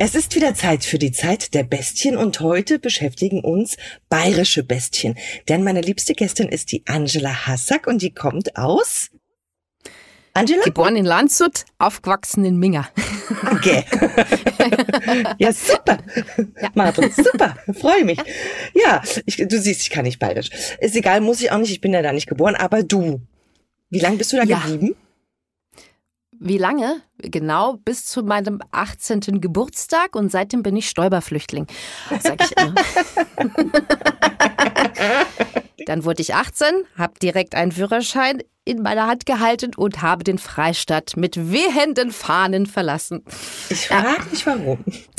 Es ist wieder Zeit für die Zeit der Bestien und heute beschäftigen uns bayerische Bestien. Denn meine liebste Gästin ist die Angela Hassack und die kommt aus... Angela? Geboren in Landshut, aufgewachsen in Minga. Okay. Ja, super. Ja. Martin, super. Freue mich. Ja, du siehst, ich kann nicht bayerisch. Ist egal, muss ich auch nicht, ich bin ja da nicht geboren. Aber du, wie lange bist du da geblieben? Wie lange? Genau, bis zu meinem 18. Geburtstag und seitdem bin ich Stolperflüchtling, sag ich immer. Dann wurde ich 18, habe direkt einen Führerschein in meiner Hand gehalten und habe den Freistaat mit wehenden Fahnen verlassen. Ich frage mich, warum.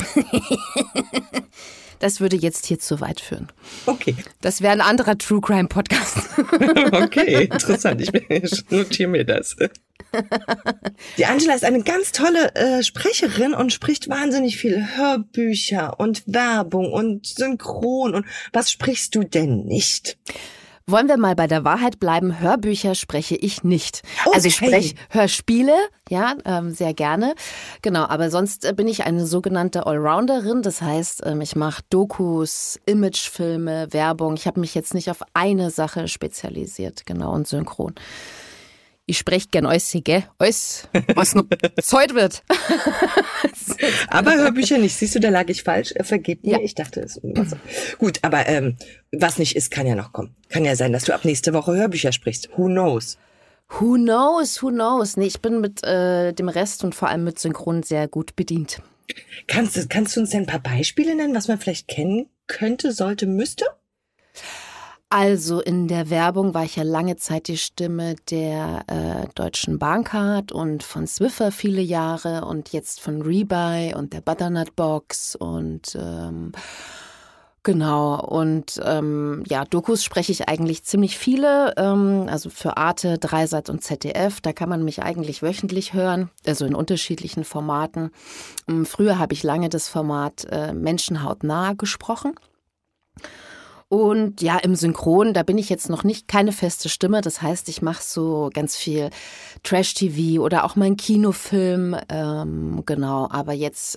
Das würde jetzt hier zu weit führen. Okay. Das wäre ein anderer True Crime Podcast. Okay, interessant. Ich notiere mir das. Die Angela ist eine ganz tolle Sprecherin und spricht wahnsinnig viele Hörbücher und Werbung und Synchron. Und was sprichst du denn nicht? Wollen wir mal bei der Wahrheit bleiben? Hörbücher spreche ich nicht. Okay. Also ich spreche Hörspiele, ja, sehr gerne. Genau, aber sonst bin ich eine sogenannte Allrounderin. Das heißt, ich mache Dokus, Imagefilme, Werbung. Ich habe mich jetzt nicht auf eine Sache spezialisiert, genau, und synchron. Ich spreche gern alles, gell? Alles, was noch Zeit wird. Aber Hörbücher nicht. Siehst du, da lag ich falsch. Vergib mir. Ja. Ich dachte, es ist irgendwas. Gut, aber was nicht ist, kann ja noch kommen. Kann ja sein, dass du ab nächste Woche Hörbücher sprichst. Who knows? Who knows, who knows. Nee, ich bin mit dem Rest und vor allem mit Synchron sehr gut bedient. Kannst du uns denn ein paar Beispiele nennen, was man vielleicht kennen könnte, sollte, müsste? Also in der Werbung war ich ja lange Zeit die Stimme der Deutschen Bahncard und von Swiffer viele Jahre und jetzt von Rebuy und der Butternut Box und genau. Und ja, Dokus spreche ich eigentlich ziemlich viele, also für Arte, Dreisat und ZDF. Da kann man mich eigentlich wöchentlich hören, also in unterschiedlichen Formaten. Früher habe ich lange das Format Menschenhautnah gesprochen. Und ja, im Synchron, da bin ich jetzt noch nicht keine feste Stimme. Das heißt, ich mache so ganz viel Trash-TV oder auch mal einen Kinofilm. Genau, aber jetzt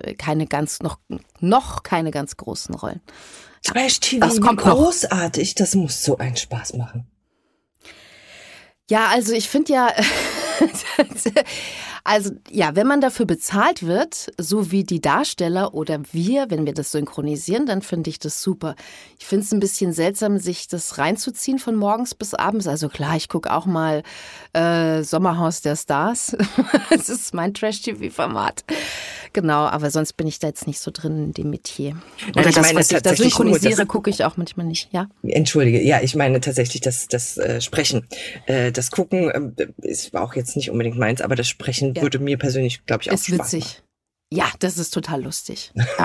noch keine ganz großen Rollen. Trash-TV, das kommt großartig. Das muss so einen Spaß machen. Ja, also ich finde ja... Also ja, wenn man dafür bezahlt wird, so wie die Darsteller oder wir, wenn wir das synchronisieren, dann finde ich das super. Ich finde es ein bisschen seltsam, sich das reinzuziehen von morgens bis abends. Also klar, ich gucke auch mal Sommerhaus der Stars. Das ist mein Trash-TV-Format. Genau, aber sonst bin ich da jetzt nicht so drin in dem Metier. Oder das, was ich da synchronisiere, gucke ich auch manchmal nicht, ja? Entschuldige, ja, ich meine tatsächlich das Sprechen. Das Gucken ist auch jetzt nicht unbedingt meins, aber das Sprechen würde mir persönlich, glaube ich, auch Spaß machen. Ja, das ist total lustig. Ja.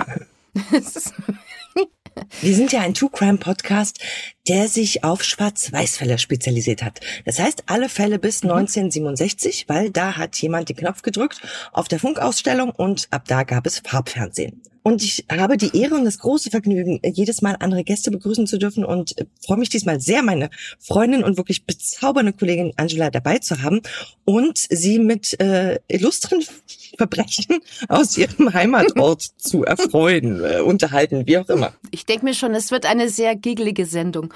Wir sind ja ein True-Crime-Podcast, der sich auf Schwarz-Weiß-Fälle spezialisiert hat. Das heißt, alle Fälle bis 1967, weil da hat jemand den Knopf gedrückt auf der Funkausstellung und ab da gab es Farbfernsehen. Und ich habe die Ehre und das große Vergnügen, jedes Mal andere Gäste begrüßen zu dürfen und freue mich diesmal sehr, meine Freundin und wirklich bezaubernde Kollegin Angela dabei zu haben und sie mit illustren Verbrechen aus ihrem Heimatort zu erfreuen, unterhalten, wie auch immer. Ich denke mir schon, es wird eine sehr giggelige Sendung.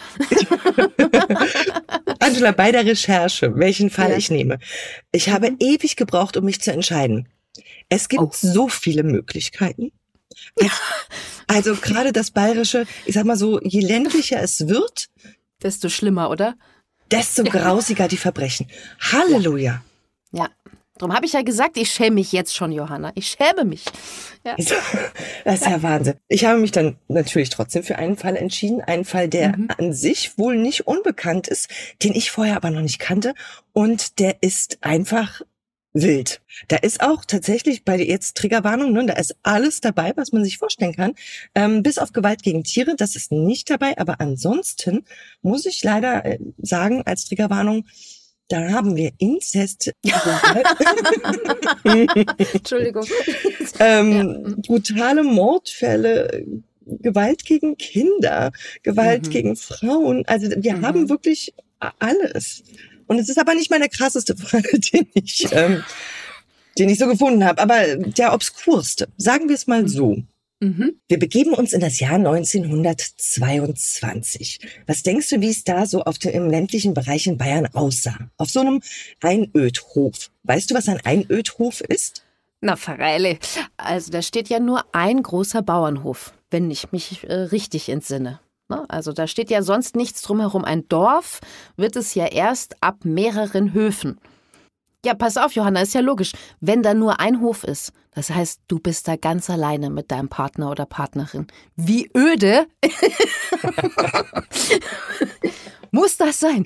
Angela, bei der Recherche, welchen Fall ich nehme. Ich habe ewig gebraucht, um mich zu entscheiden. Es gibt so viele Möglichkeiten. Also gerade das Bayerische, ich sag mal so, je ländlicher es wird, desto schlimmer, oder? Desto grausiger die Verbrechen. Halleluja. Ja. Darum habe ich ja gesagt, ich schäme mich jetzt schon, Johanna. Ich schäme mich. Ja. Das ist ja Wahnsinn. Ich habe mich dann natürlich trotzdem für einen Fall entschieden. Einen Fall, der an sich wohl nicht unbekannt ist, den ich vorher aber noch nicht kannte. Und der ist einfach wild. Da ist auch tatsächlich bei jetzt Triggerwarnung, ne, da ist alles dabei, was man sich vorstellen kann. Bis auf Gewalt gegen Tiere, das ist nicht dabei. Aber ansonsten muss ich leider sagen, als Triggerwarnung, da haben wir Inzest. Entschuldigung. Brutale Mordfälle, Gewalt gegen Kinder, Gewalt gegen Frauen. Also wir haben wirklich alles. Und es ist aber nicht mal der krasseste Fall, den den ich so gefunden habe. Aber der obskurste, sagen wir es mal so. Wir begeben uns in das Jahr 1922. Was denkst du, wie es da so im ländlichen Bereich in Bayern aussah? Auf so einem Einödhof. Weißt du, was ein Einödhof ist? Na, Verreile. Also da steht ja nur ein großer Bauernhof, wenn ich mich richtig entsinne. Ne? Also da steht ja sonst nichts drumherum. Ein Dorf wird es ja erst ab mehreren Höfen. Ja, pass auf, Johanna, ist ja logisch. Wenn da nur ein Hof ist, das heißt, du bist da ganz alleine mit deinem Partner oder Partnerin. Wie öde muss das sein?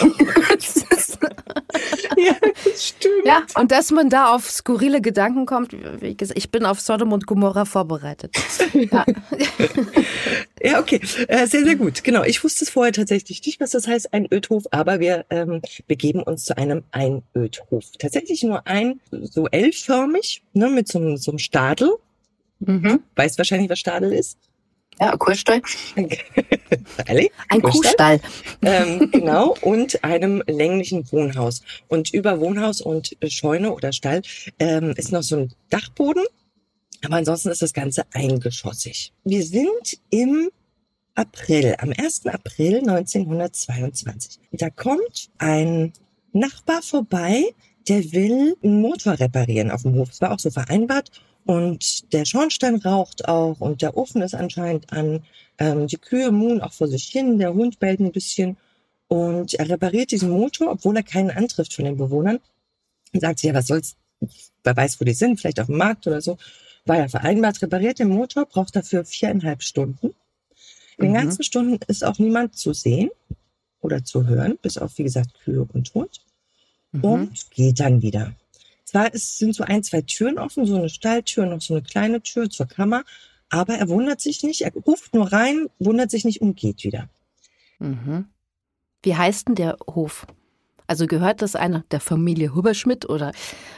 Ja, das stimmt. Ja, und dass man da auf skurrile Gedanken kommt, wie gesagt, ich bin auf Sodom und Gomorra vorbereitet. Ja, Ja, okay. Sehr, sehr gut. Genau. Ich wusste es vorher tatsächlich nicht, was das heißt, Einödhof, aber wir begeben uns zu einem Einödhof. Tatsächlich nur so L-förmig, ne, mit so einem Stadel. Weißt wahrscheinlich, was Stadel ist? ja, Kuhstall. Ehrlich? Ein Kuhstall. Genau, und einem länglichen Wohnhaus. Und über Wohnhaus und Scheune oder Stall ist noch so ein Dachboden. Aber ansonsten ist das Ganze eingeschossig. Wir sind im April, am 1. April 1922. Da kommt ein Nachbar vorbei, der will einen Motor reparieren auf dem Hof. Das war auch so vereinbart. Und der Schornstein raucht auch und der Ofen ist anscheinend an. Die Kühe muhen auch vor sich hin, der Hund bellt ein bisschen. Und er repariert diesen Motor, obwohl er keinen antrifft von den Bewohnern. Und sagt sich, ja, was soll's, wer weiß, wo die sind, vielleicht auf dem Markt oder so. War ja vereinbart, repariert den Motor, braucht dafür 4,5 Stunden. In den ganzen Stunden ist auch niemand zu sehen oder zu hören, bis auf, wie gesagt, Kühe und Hund. Und geht dann wieder. Zwar sind so 1, 2 Türen offen, so eine Stalltür, noch so eine kleine Tür zur Kammer, aber er wundert sich nicht, er ruft nur rein, wundert sich nicht und geht wieder. Wie heißt denn der Hof? Also gehört das einer der Familie Huberschmidt oder?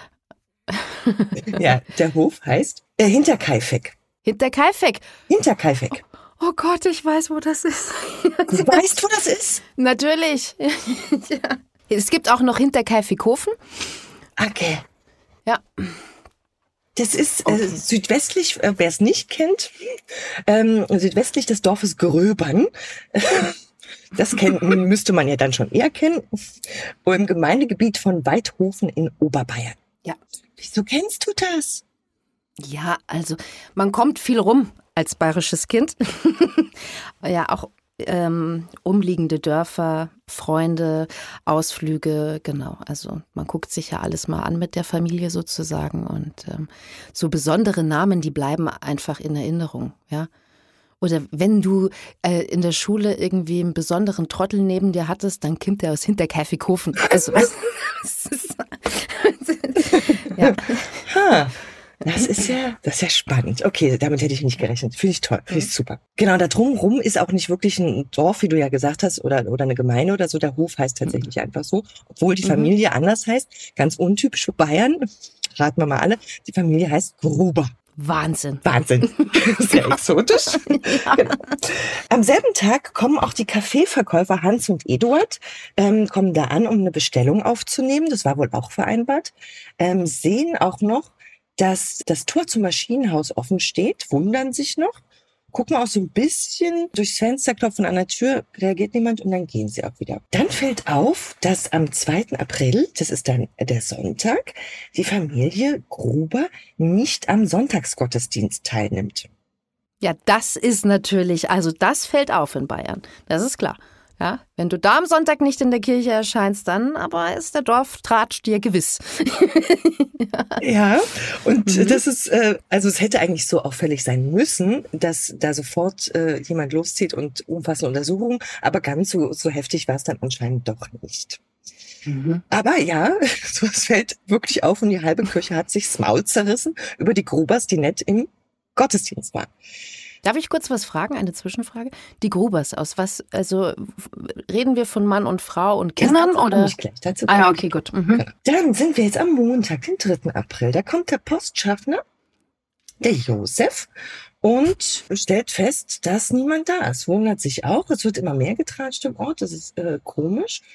Ja, der Hof heißt Hinterkaifeck. Hinterkaifeck. Hinterkaifeck. Oh Gott, ich weiß, wo das ist. Du weißt, wo das ist? Natürlich. Ja. Es gibt auch noch Hinterkaifeckhofen. Okay. Ja. Das ist südwestlich, wer es nicht kennt, südwestlich des Dorfes Gröbern. Das müsste man ja dann schon eher kennen. Im Gemeindegebiet von Weidhofen in Oberbayern. Ja. Wieso kennst du das? Ja, also man kommt viel rum als bayerisches Kind. Ja, auch umliegende Dörfer, Freunde, Ausflüge, genau. Also man guckt sich ja alles mal an mit der Familie sozusagen und so besondere Namen, die bleiben einfach in Erinnerung, ja. Oder wenn du in der Schule irgendwie einen besonderen Trottel neben dir hattest, dann kommt der aus Hinterkaifeckhofen. Also was? Ja. Das ist ja spannend. Okay, damit hätte ich nicht gerechnet. Finde ich toll, finde ich super. Genau, da drumherum ist auch nicht wirklich ein Dorf, wie du ja gesagt hast, oder eine Gemeinde oder so. Der Hof heißt tatsächlich einfach so, obwohl die Familie anders heißt. Ganz untypisch für Bayern. Raten wir mal alle. Die Familie heißt Gruber. Wahnsinn. Sehr exotisch. Ja. Genau. Am selben Tag kommen auch die Kaffeeverkäufer Hans und Eduard, kommen da an, um eine Bestellung aufzunehmen. Das war wohl auch vereinbart. Sehen auch noch, dass das Tor zum Maschinenhaus offen steht, wundern sich noch, gucken auch so ein bisschen durchs Fenster, klopfen an der Tür, reagiert niemand und dann gehen sie auch wieder. Dann fällt auf, dass am 2. April, das ist dann der Sonntag, die Familie Gruber nicht am Sonntagsgottesdienst teilnimmt. Ja, das ist natürlich, also das fällt auf in Bayern, das ist klar. Ja, wenn du da am Sonntag nicht in der Kirche erscheinst, dann aber ist der Dorftratsch dir gewiss. Ja, und das ist, also es hätte eigentlich so auffällig sein müssen, dass da sofort jemand loszieht und umfassende Untersuchungen, aber ganz so heftig war es dann anscheinend doch nicht. Aber ja, sowas fällt wirklich auf und die halbe Kirche hat sich das Maul zerrissen über die Grubers, die nicht im Gottesdienst waren. Darf ich kurz was fragen, eine Zwischenfrage? Die Grubers, aus was, also reden wir von Mann und Frau und Kindern? Oder? Ich gleich dazu. Ja, okay, gut. Dann sind wir jetzt am Montag, den 3. April. Da kommt der Postschaffner, der Josef, und stellt fest, dass niemand da ist. Wundert sich auch. Es wird immer mehr getratscht im Ort. Das ist komisch.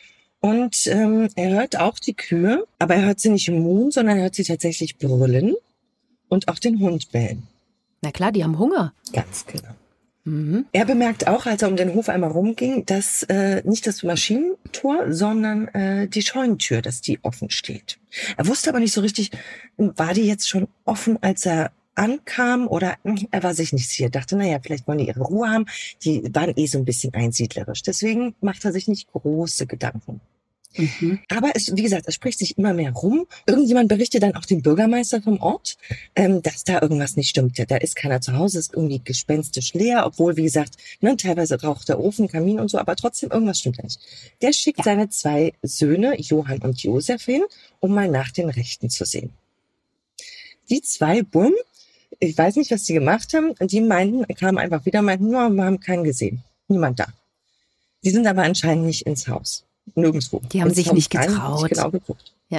Und er hört auch die Kühe, aber er hört sie nicht muhen, sondern er hört sie tatsächlich brüllen und auch den Hund bellen. Na klar, die haben Hunger. Ganz genau. Er bemerkt auch, als er um den Hof einmal rumging, dass nicht das Maschinentor, sondern die Scheunentür, dass die offen steht. Er wusste aber nicht so richtig, war die jetzt schon offen, als er ankam, oder er war sich nicht sicher. Dachte, naja, vielleicht wollen die ihre Ruhe haben. Die waren so ein bisschen einsiedlerisch. Deswegen macht er sich nicht große Gedanken. Aber wie gesagt, es spricht sich immer mehr rum. Irgendjemand berichtet dann auch dem Bürgermeister vom Ort, dass da irgendwas nicht stimmt. Da ist keiner zu Hause, ist irgendwie gespenstisch leer, obwohl, wie gesagt, teilweise raucht der Ofen, Kamin und so, aber trotzdem irgendwas stimmt da nicht. Der schickt seine 2 Söhne, Johann und Josef, hin, um mal nach den Rechten zu sehen. Die 2 Burm, ich weiß nicht, was die gemacht haben, die kamen einfach wieder, meinten, wir haben keinen gesehen. Niemand da. Die sind aber anscheinend nicht ins Haus. Nirgendwo. Die haben sich nicht getraut. Nicht genau geguckt. Ja.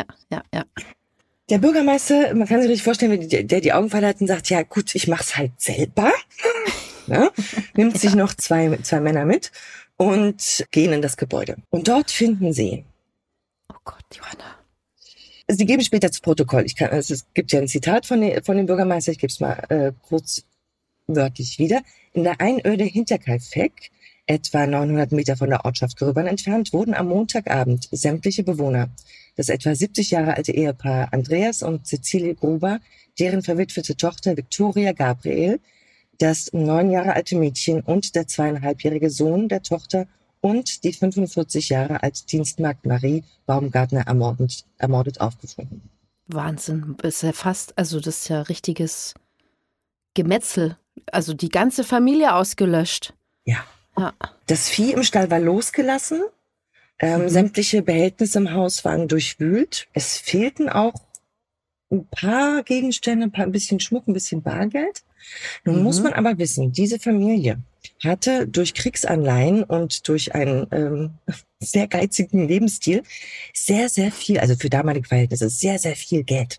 Der Bürgermeister, man kann sich richtig vorstellen, wie der die Augen verleiht und sagt, ja gut, ich mach's halt selber. Ja? Nimmt sich noch zwei Männer mit und gehen in das Gebäude. Und dort finden sie. Oh Gott, Johanna. Also die geben später zu Protokoll. Es gibt ja ein Zitat von dem Bürgermeister, ich gebe es mal kurz wörtlich wieder. In der Einöde Hinterkaifeck, etwa 900 Meter von der Ortschaft Gröbern entfernt, wurden am Montagabend sämtliche Bewohner, das etwa 70 Jahre alte Ehepaar Andreas und Cecilie Gruber, deren verwitwete Tochter Viktoria Gabriel, das 9 Jahre alte Mädchen und der 2,5-jährige Sohn der Tochter und die 45 Jahre alte Dienstmagd Marie Baumgartner ermordet aufgefunden. Wahnsinn, ist ja fast, also das ist ja richtiges Gemetzel, also die ganze Familie ausgelöscht. Ja. Das Vieh im Stall war losgelassen. Sämtliche Behältnisse im Haus waren durchwühlt. Es fehlten auch ein paar Gegenstände, ein bisschen Schmuck, ein bisschen Bargeld. Nun muss man aber wissen, diese Familie hatte durch Kriegsanleihen und durch einen sehr geizigen Lebensstil sehr, sehr viel, also für damalige Verhältnisse, sehr, sehr viel Geld.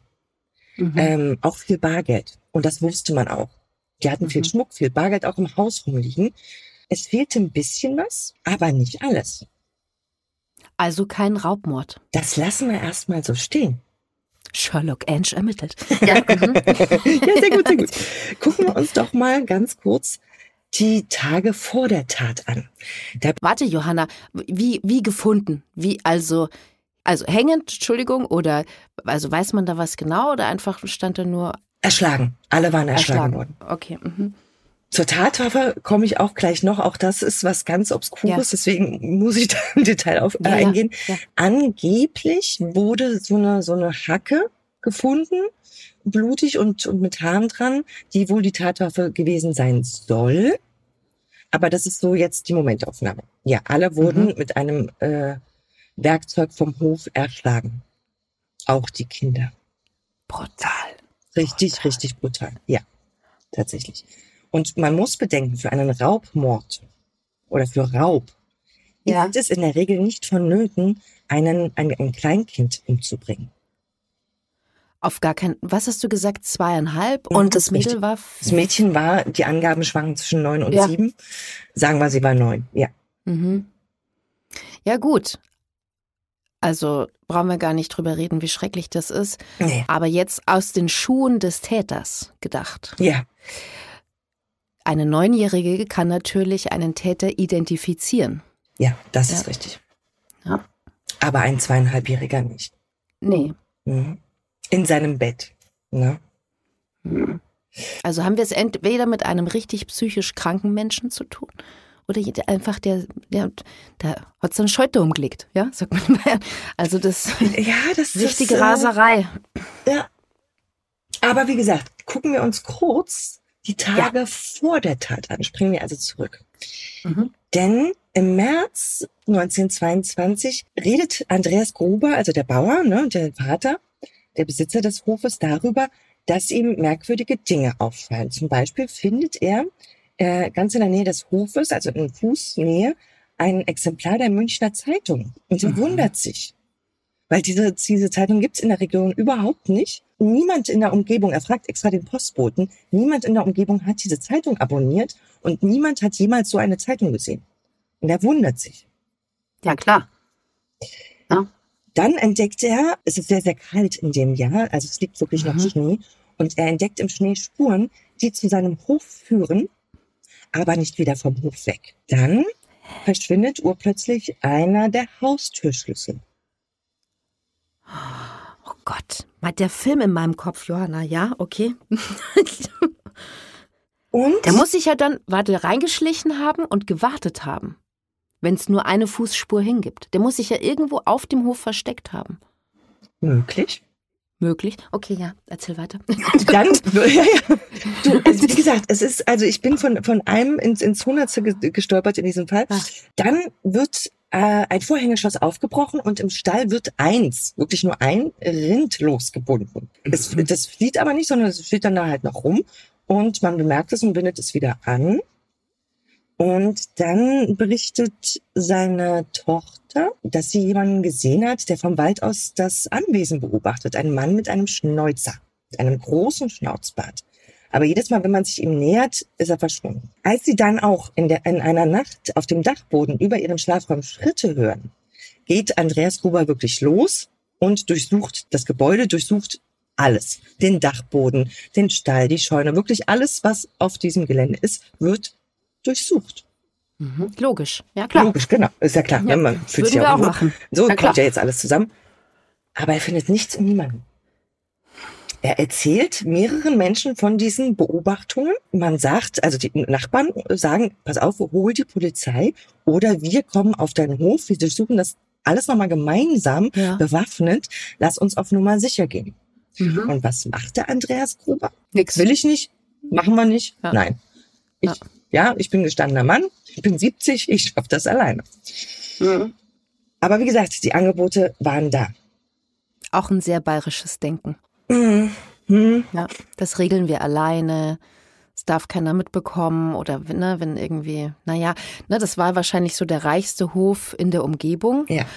Auch viel Bargeld. Und das wusste man auch. Die hatten viel Schmuck, viel Bargeld auch im Haus rumliegen. Es fehlte ein bisschen was, aber nicht alles. Also kein Raubmord. Das lassen wir erstmal so stehen. Sherlock Ange ermittelt. Ja, ja, sehr gut, sehr gut. Gucken wir uns doch mal ganz kurz die Tage vor der Tat an. Warte, Johanna, wie gefunden? Also hängend, Entschuldigung, oder also weiß man da was genau oder einfach stand da nur... Erschlagen. Alle waren erschlagen worden. Okay. Zur Tatwaffe komme ich auch gleich noch. Auch das ist was ganz Obskures, deswegen muss ich da im Detail eingehen. Ja. Angeblich wurde so eine Hacke gefunden, blutig und mit Haaren dran, die wohl die Tatwaffe gewesen sein soll. Aber das ist so jetzt die Momentaufnahme. Ja, alle wurden mit einem Werkzeug vom Hof erschlagen. Auch die Kinder. Brutal. Richtig brutal. Ja, tatsächlich. Und man muss bedenken, für einen Raubmord oder für Raub ist es in der Regel nicht vonnöten, ein Kleinkind umzubringen. Auf gar keinen. Was hast du gesagt? 2,5? Und das Mädel war... Das Mädchen war, die Angaben schwanken zwischen 9 und 7. Sagen wir, sie war 9, ja. Ja, gut. Also brauchen wir gar nicht drüber reden, wie schrecklich das ist. Nee. Aber jetzt aus den Schuhen des Täters gedacht. Ja. Eine 9-Jährige kann natürlich einen Täter identifizieren. Ja, das ist richtig. Ja. Aber ein 2,5-Jähriger nicht. Nee. In seinem Bett. Ne? Also haben wir es entweder mit einem richtig psychisch kranken Menschen zu tun oder einfach da hat es einen Scheuter umgelegt, ja, sagt man immer. Also das ist richtige Raserei. Ja. Aber wie gesagt, gucken wir uns kurz die Tage vor der Tat an. Springen wir also zurück. Denn im März 1922 redet Andreas Gruber, also der Bauer, ne, der Vater, der Besitzer des Hofes, darüber, dass ihm merkwürdige Dinge auffallen. Zum Beispiel findet er ganz in der Nähe des Hofes, also in Fußnähe, ein Exemplar der Münchner Zeitung. Und er wundert sich, weil diese Zeitung gibt's in der Region überhaupt nicht. Niemand in der Umgebung, er fragt extra den Postboten, niemand in der Umgebung hat diese Zeitung abonniert und niemand hat jemals so eine Zeitung gesehen. Und er wundert sich. Ja, klar. Ja. Dann entdeckt er, es ist sehr, sehr kalt in dem Jahr, also es liegt wirklich noch Schnee, und er entdeckt im Schnee Spuren, die zu seinem Hof führen, aber nicht wieder vom Hof weg. Dann verschwindet urplötzlich einer der Haustürschlüssel. Oh Gott, der Film in meinem Kopf, Johanna, ja, okay. Und Der muss sich ja dann, reingeschlichen haben und gewartet haben, wenn es nur eine Fußspur hingibt. Der muss sich ja irgendwo auf dem Hof versteckt haben. möglich. Möglich? Okay, ja, erzähl weiter. Dann, Du, wie gesagt, es ist, also ich bin von einem ins Hundertste gestolpert in diesem Fall. Dann wird ein Vorhängeschloss aufgebrochen und im Stall wird wirklich nur ein Rind losgebunden. Das flieht aber nicht, sondern es steht dann da halt noch rum und man bemerkt es und bindet es wieder an. Und dann berichtet seine Tochter, dass sie jemanden gesehen hat, der vom Wald aus das Anwesen beobachtet. Ein Mann mit einem Schnäuzer, mit einem großen Schnauzbart. Aber jedes Mal, wenn man sich ihm nähert, ist er verschwunden. Als sie dann auch in einer Nacht auf dem Dachboden über ihren Schlafraum Schritte hören, geht Andreas Gruber wirklich los und durchsucht das Gebäude, durchsucht alles. Den Dachboden, den Stall, die Scheune, wirklich alles, was auf diesem Gelände ist, wird durchsucht. Logisch, ja klar. Logisch, genau. Ist ja klar. Ja, Man fühlt sich würden wir auch auch machen. So Ja, klar. kommt ja jetzt alles zusammen. Aber er findet nichts und niemanden. Er erzählt mehreren Menschen von diesen Beobachtungen. Man sagt, also die Nachbarn sagen, pass auf, hol die Polizei oder wir kommen auf deinen Hof, wir durchsuchen das alles nochmal gemeinsam, bewaffnet, lass uns auf Nummer sicher gehen. Und was macht der Andreas Gruber? Nix. Will ich nicht, machen wir nicht, Ja. nein. Ich bin gestandener Mann, ich bin 70, ich schaffe das alleine. Aber wie gesagt, die Angebote waren da. Auch ein sehr bayerisches Denken. Ja, das regeln wir alleine. Es darf keiner mitbekommen oder wenn irgendwie, das war wahrscheinlich so der reichste Hof in der Umgebung. Ja.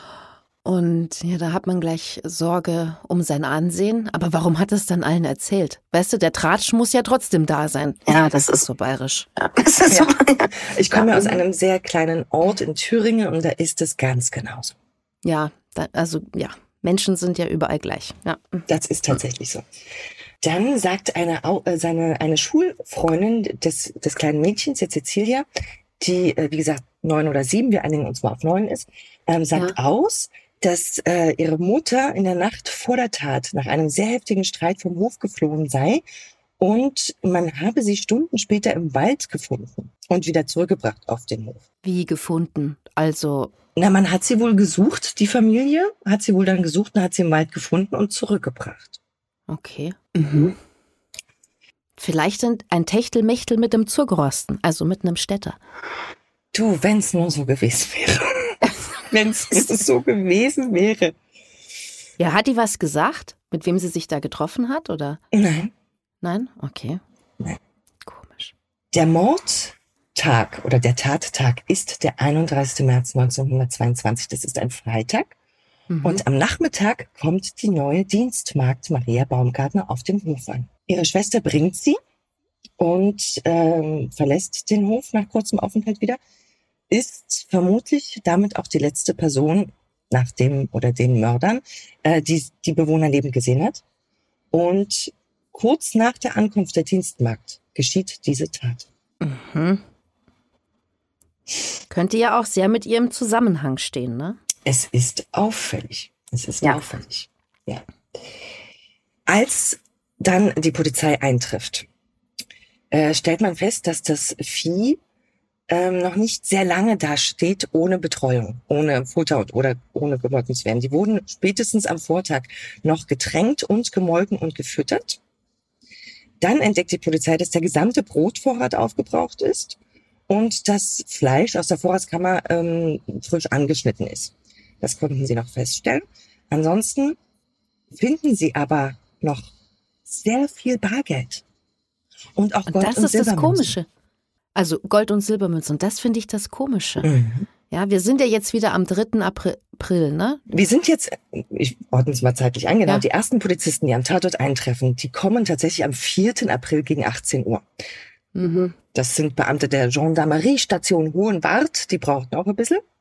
Und ja, da hat man gleich Sorge um sein Ansehen. Aber warum hat es dann allen erzählt? Weißt du, der Tratsch muss ja trotzdem da sein. Ja, das ist so bayerisch. Das ist so. Ich komme ja aus einem sehr kleinen Ort in Thüringen und da ist es ganz genauso. Ja, Menschen sind ja überall gleich. Ja. Das ist tatsächlich so. Dann sagt eine Schulfreundin des kleinen Mädchens, der Cecilia, die, wie gesagt, 9 oder 7, wir einigen uns mal auf 9 ist, sagt aus, dass ihre Mutter in der Nacht vor der Tat nach einem sehr heftigen Streit vom Hof geflohen sei und man habe sie Stunden später im Wald gefunden und wieder zurückgebracht auf den Hof. Wie gefunden? Also... Man hat sie wohl gesucht, die Familie hat sie wohl dann gesucht und hat sie im Wald gefunden und zurückgebracht. Okay. Vielleicht ein Techtelmechtel mit dem Zugrosten, also mit einem Städter. Du, wenn's nur so gewesen wäre. Wenn's so gewesen wäre. Ja, hat die was gesagt, mit wem sie sich da getroffen hat, oder? Nein. Nein? Okay. Nein. Komisch. Der Mordtag oder der Tattag ist der 31. März 1922. Das ist ein Freitag. Und am Nachmittag kommt die neue Dienstmagd Maria Baumgartner auf den Hof an. Ihre Schwester bringt sie und verlässt den Hof nach kurzem Aufenthalt wieder. Ist vermutlich damit auch die letzte Person nach dem oder den Mördern, die Bewohner lebend gesehen hat. Und kurz nach der Ankunft der Dienstmagd geschieht diese Tat. Könnte ja auch sehr mit ihrem Zusammenhang stehen, ne? Es ist auffällig. Auffällig. Ja. Als dann die Polizei eintrifft, stellt man fest, dass das Vieh noch nicht sehr lange da steht, ohne Betreuung, ohne Futter oder ohne gemolken zu werden. Die wurden spätestens am Vortag noch getränkt und gemolken und gefüttert. Dann entdeckt die Polizei, dass der gesamte Brotvorrat aufgebraucht ist und das Fleisch aus der Vorratskammer frisch angeschnitten ist. Das konnten sie noch feststellen. Ansonsten finden sie aber noch sehr viel Bargeld. Und auch Gold und Silbermünzen. Das ist das Komische. Also Gold- und Silbermünzen. Und das finde ich das Komische. Ja, wir sind ja jetzt wieder am 3. April, ne? Wir sind jetzt, ich ordne es mal zeitlich an, genau, die ersten Polizisten, die am Tatort eintreffen, die kommen tatsächlich am 4. April gegen 18 Uhr. Das sind Beamte der Gendarmerie-Station Hohenwart, die brauchten auch ein bisschen.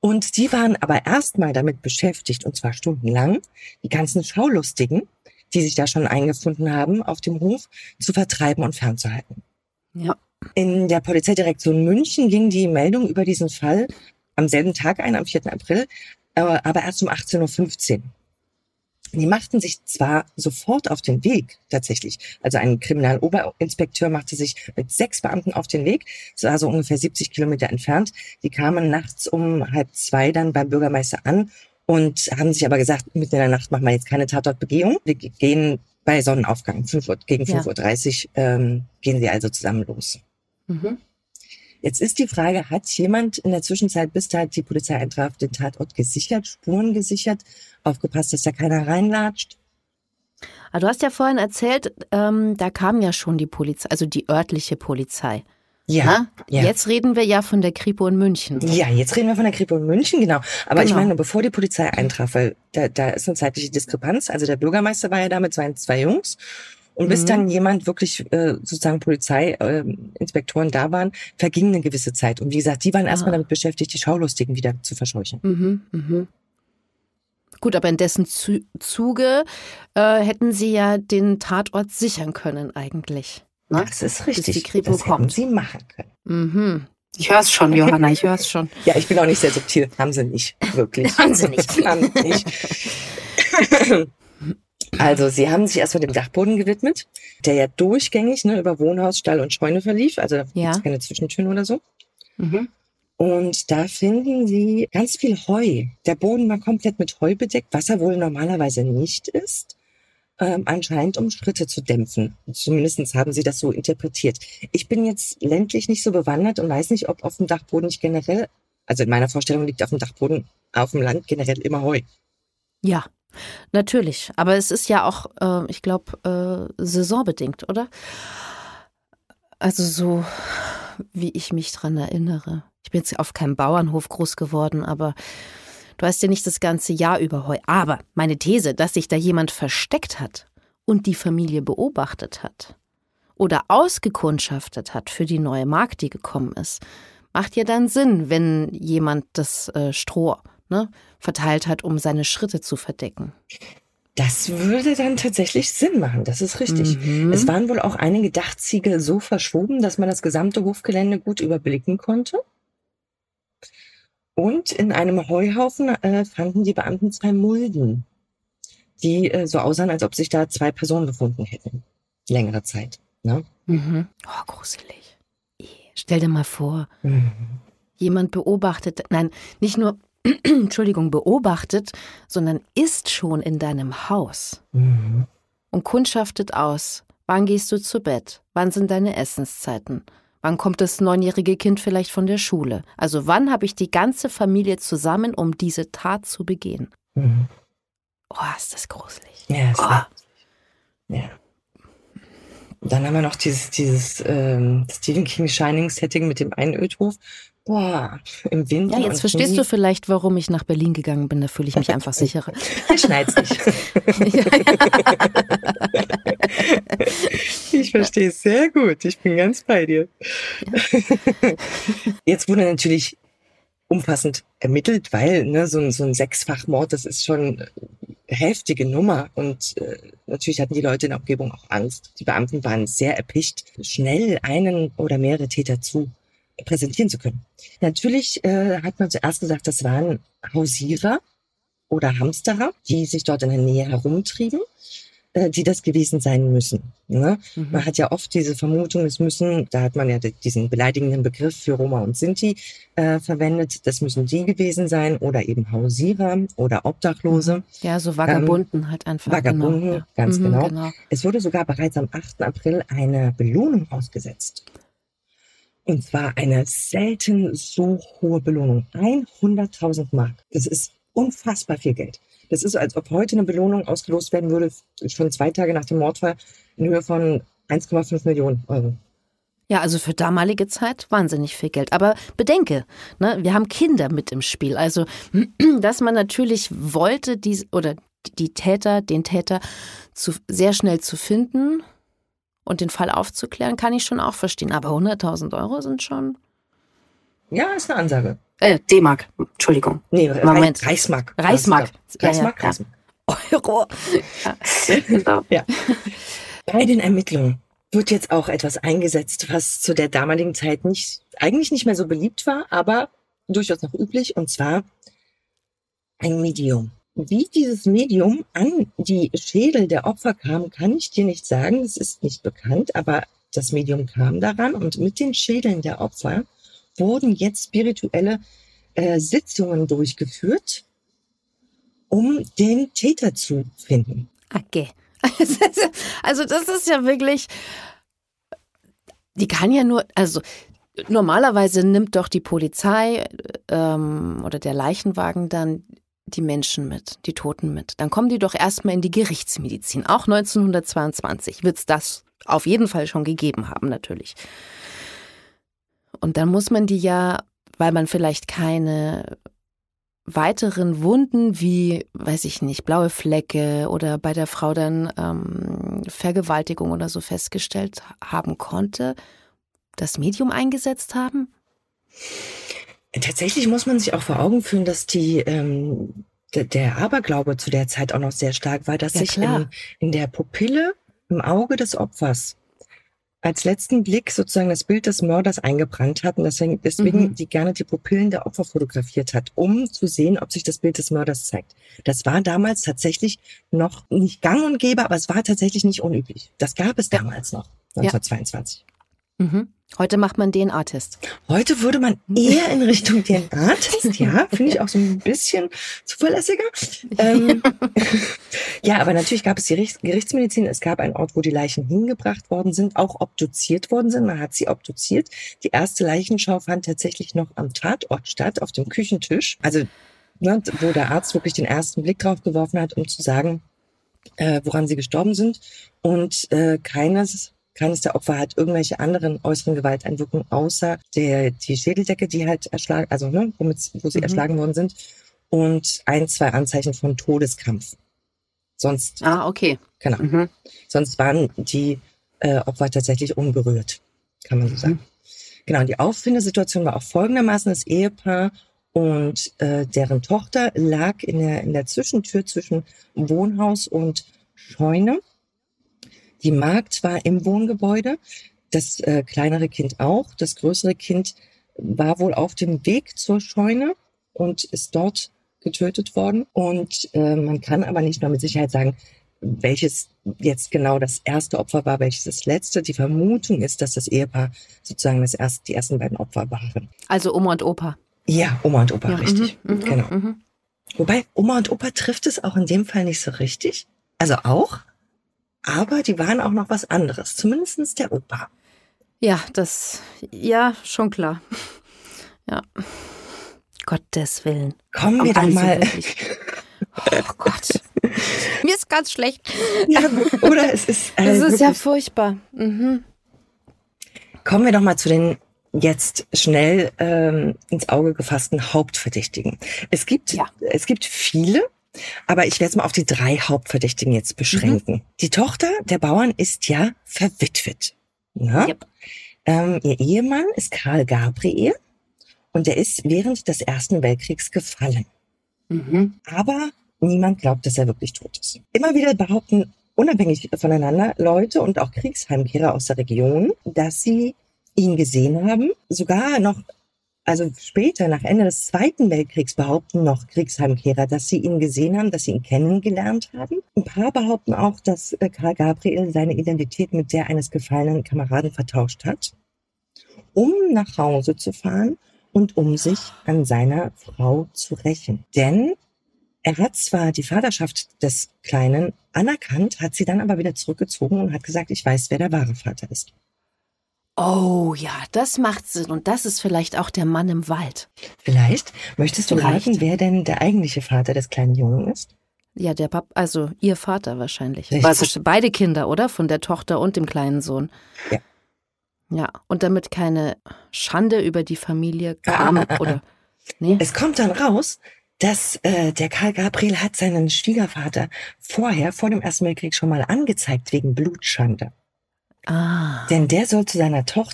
Und die waren aber erstmal damit beschäftigt, und zwar stundenlang, die ganzen Schaulustigen, die sich da schon eingefunden haben auf dem Hof, zu vertreiben und fernzuhalten. Ja. In der Polizeidirektion München ging die Meldung über diesen Fall am selben Tag ein, am 4. April, aber erst um 18.15 Uhr. Die machten sich zwar sofort auf den Weg, tatsächlich. Also ein Kriminaloberinspekteur machte sich mit 6 Beamten auf den Weg. Es war so ungefähr 70 Kilometer entfernt. Die kamen nachts um 1:30 dann beim Bürgermeister an und haben sich aber gesagt, mitten in der Nacht machen wir jetzt keine Tatortbegehung. Wir gehen bei Sonnenaufgang, gegen 5:30 Uhr, gehen sie also zusammen los. Mhm. Jetzt ist die Frage, hat jemand in der Zwischenzeit, bis da die Polizei eintraf, den Tatort gesichert, Spuren gesichert, aufgepasst, dass da keiner reinlatscht? Aber du hast ja vorhin erzählt, da kam ja schon die Polizei, also die örtliche Polizei. Ja, ja. Jetzt reden wir ja von der Kripo in München. Ja, jetzt reden wir von der Kripo in München, genau. Aber Genau. ich meine, bevor die Polizei eintraf, weil da ist eine zeitliche Diskrepanz. Also der Bürgermeister war ja da mit seinen 2 Jungs. Und bis dann jemand wirklich, sozusagen Polizeiinspektoren da waren, verging eine gewisse Zeit. Und wie gesagt, die waren erstmal damit beschäftigt, die Schaulustigen wieder zu verscheuchen. Gut, aber in dessen Zuge hätten sie ja den Tatort sichern können eigentlich. Ne? Das ist richtig. Bis die Kripo das kommt. hätten sie machen können. Ich hör's schon, Johanna, ich hör's schon. Ja, ich bin auch nicht sehr subtil. Haben sie nicht, wirklich. Haben sie nicht. Haben sie nicht. Also sie haben sich erstmal dem Dachboden gewidmet, der ja durchgängig über Wohnhaus, Stall und Scheune verlief. Also da gibt es keine Zwischentüren oder so. Und da finden sie ganz viel Heu. Der Boden war komplett mit Heu bedeckt, was er wohl normalerweise nicht ist. Anscheinend, um Schritte zu dämpfen. Zumindest haben sie das so interpretiert. Ich bin jetzt ländlich nicht so bewandert und weiß nicht, ob auf dem Dachboden nicht generell, also in meiner Vorstellung liegt auf dem Dachboden auf dem Land generell immer Heu. Ja, natürlich. Aber es ist ja auch, ich glaube, saisonbedingt, oder? Also so, wie ich mich dran erinnere. Ich bin jetzt auf keinem Bauernhof groß geworden, aber du hast ja nicht das ganze Jahr über Heu. Aber meine These, dass sich da jemand versteckt hat und die Familie beobachtet hat oder ausgekundschaftet hat für die neue Magd, die gekommen ist, macht ja dann Sinn, wenn jemand das Stroh verteilt hat, um seine Schritte zu verdecken. Das würde dann tatsächlich Sinn machen, das ist richtig. Es waren wohl auch einige Dachziegel so verschoben, dass man das gesamte Hofgelände gut überblicken konnte. Und in einem Heuhaufen fanden die Beamten 2 Mulden, die so aussahen, als ob sich da 2 Personen befunden hätten. Längere Zeit. Ne? Oh, gruselig. Stell dir mal vor, jemand beobachtet, nein, nicht nur Entschuldigung, beobachtet, sondern ist schon in deinem Haus und kundschaftet aus, wann gehst du zu Bett, wann sind deine Essenszeiten, wann kommt das 9-jährige Kind vielleicht von der Schule, also wann habe ich die ganze Familie zusammen, um diese Tat zu begehen. Oh, ist das gruselig. Ja, ist ja. Dann haben wir noch dieses Stephen King Shining-Setting mit dem Einödhof. Boah, im Winter. Ja, jetzt verstehst du vielleicht, warum ich nach Berlin gegangen bin. Da fühle ich mich einfach sicherer. Ich schneid's nicht. Ich verstehe es sehr gut. Ich bin ganz bei dir. Ja. Jetzt wurde natürlich umfassend ermittelt, weil so ein 6-fach-Mord, das ist schon eine heftige Nummer. Und natürlich hatten die Leute in der Umgebung auch Angst. Die Beamten waren sehr erpicht, schnell einen oder mehrere Täter zu präsentieren zu können. Natürlich hat man zuerst gesagt, das waren Hausierer oder Hamsterer, die sich dort in der Nähe herumtrieben, die das gewesen sein müssen. Ne? Man hat ja oft diese Vermutung, da hat man ja diesen beleidigenden Begriff für Roma und Sinti verwendet, das müssen die gewesen sein oder eben Hausierer oder Obdachlose. Ja, so Vagabunden halt einfach. Vagabunden, genau. Ja. Ganz genau. Genau. Es wurde sogar bereits am 8. April eine Belohnung ausgesetzt. Und zwar eine selten so hohe Belohnung. 100.000 Mark. Das ist unfassbar viel Geld. Das ist so, als ob heute eine Belohnung ausgelost werden würde, schon 2 Tage nach dem Mordfall, in Höhe von 1,5 Millionen Euro. Ja, also für damalige Zeit wahnsinnig viel Geld. Aber bedenke, wir haben Kinder mit im Spiel. Also, dass man natürlich wollte, den Täter sehr schnell zu finden und den Fall aufzuklären, kann ich schon auch verstehen. Aber 100.000 Euro sind schon... Ja, ist eine Ansage. D-Mark, Entschuldigung. Nee, Moment. Reichsmark. Reichsmark. Reichsmark. Ja. Euro. Ja, genau. Ja. Bei den Ermittlungen wird jetzt auch etwas eingesetzt, was zu der damaligen Zeit eigentlich nicht mehr so beliebt war, aber durchaus noch üblich, und zwar ein Medium. Wie dieses Medium an die Schädel der Opfer kam, kann ich dir nicht sagen. Das ist nicht bekannt, aber das Medium kam daran, und mit den Schädeln der Opfer wurden jetzt spirituelle Sitzungen durchgeführt, um den Täter zu finden. Okay. Also das ist ja wirklich, die kann ja nur, also normalerweise nimmt doch die Polizei oder der Leichenwagen dann die Menschen mit, die Toten mit. Dann kommen die doch erstmal in die Gerichtsmedizin. Auch 1922 wird es das auf jeden Fall schon gegeben haben, natürlich. Und dann muss man die ja, weil man vielleicht keine weiteren Wunden wie, weiß ich nicht, blaue Flecke oder bei der Frau dann Vergewaltigung oder so festgestellt haben konnte, das Medium eingesetzt haben? Tatsächlich muss man sich auch vor Augen führen, dass der Aberglaube zu der Zeit auch noch sehr stark war, dass sich in der Pupille, im Auge des Opfers, als letzten Blick sozusagen das Bild des Mörders eingebrannt hat, und deswegen die gerne die Pupillen der Opfer fotografiert hat, um zu sehen, ob sich das Bild des Mörders zeigt. Das war damals tatsächlich noch nicht gang und gäbe, aber es war tatsächlich nicht unüblich. Das gab es damals noch, 1922. Mhm. Heute macht man DNA-Test. Heute würde man eher in Richtung DNA-Test, ja, finde ich auch so ein bisschen zuverlässiger. Ja, aber natürlich gab es die Gerichtsmedizin. Es gab einen Ort, wo die Leichen hingebracht worden sind, auch obduziert worden sind. Man hat sie obduziert. Die erste Leichenschau fand tatsächlich noch am Tatort statt, auf dem Küchentisch. Also, ne, wo der Arzt wirklich den ersten Blick drauf geworfen hat, um zu sagen, woran sie gestorben sind. Und keines der Opfer hat irgendwelche anderen äußeren Gewalteinwirkungen, außer die Schädeldecke, die halt erschlagen, also wo sie erschlagen worden sind, und 1-2 Anzeichen von Todeskampf. Sonst. Okay. Genau. Sonst waren die Opfer tatsächlich unberührt, kann man so sagen. Genau. Und die Auffindesituation war auch folgendermaßen: Das Ehepaar und deren Tochter lag in der Zwischentür zwischen Wohnhaus und Scheune. Die Magd war im Wohngebäude, das kleinere Kind auch. Das größere Kind war wohl auf dem Weg zur Scheune und ist dort getötet worden. Und man kann aber nicht nur mit Sicherheit sagen, welches jetzt genau das erste Opfer war, welches das letzte. Die Vermutung ist, dass das Ehepaar sozusagen die ersten beiden Opfer waren. Also Oma und Opa. Ja, Oma und Opa, richtig. Genau. Wobei, Oma und Opa trifft es auch in dem Fall nicht so richtig. Also auch. Aber die waren auch noch was anderes, zumindest der Opa. Ja, schon klar. Ja, Gottes Willen. Kommen wir doch mal. Oh Gott, mir ist ganz schlecht. Ja, oder es ist. Es ist ja furchtbar. Kommen wir doch mal zu den jetzt schnell ins Auge gefassten Hauptverdächtigen. Es gibt viele. Aber ich werde es mal auf die 3 Hauptverdächtigen jetzt beschränken. Die Tochter der Bauern ist ja verwitwet. Ne? Yep. Ihr Ehemann ist Karl Gabriel und der ist während des Ersten Weltkriegs gefallen. Aber niemand glaubt, dass er wirklich tot ist. Immer wieder behaupten unabhängig voneinander Leute und auch Kriegsheimkehrer aus der Region, dass sie ihn gesehen haben. Sogar noch später, nach Ende des Zweiten Weltkriegs, behaupten noch Kriegsheimkehrer, dass sie ihn gesehen haben, dass sie ihn kennengelernt haben. Ein paar behaupten auch, dass Karl Gabriel seine Identität mit der eines gefallenen Kameraden vertauscht hat, um nach Hause zu fahren und um sich an seiner Frau zu rächen. Denn er hat zwar die Vaterschaft des Kleinen anerkannt, hat sie dann aber wieder zurückgezogen und hat gesagt, ich weiß, wer der wahre Vater ist. Oh ja, das macht Sinn. Und das ist vielleicht auch der Mann im Wald. Vielleicht. Möchtest du raten, wer denn der eigentliche Vater des kleinen Jungen ist? Ja, also ihr Vater wahrscheinlich. Richtig. Beide Kinder, oder? Von der Tochter und dem kleinen Sohn. Ja. Ja, und damit keine Schande über die Familie kam, oder? Nee? Es kommt dann raus, dass der Karl Gabriel hat seinen Schwiegervater vor dem Ersten Weltkrieg schon mal angezeigt wegen Blutschande. Denn der soll zu seiner Tochter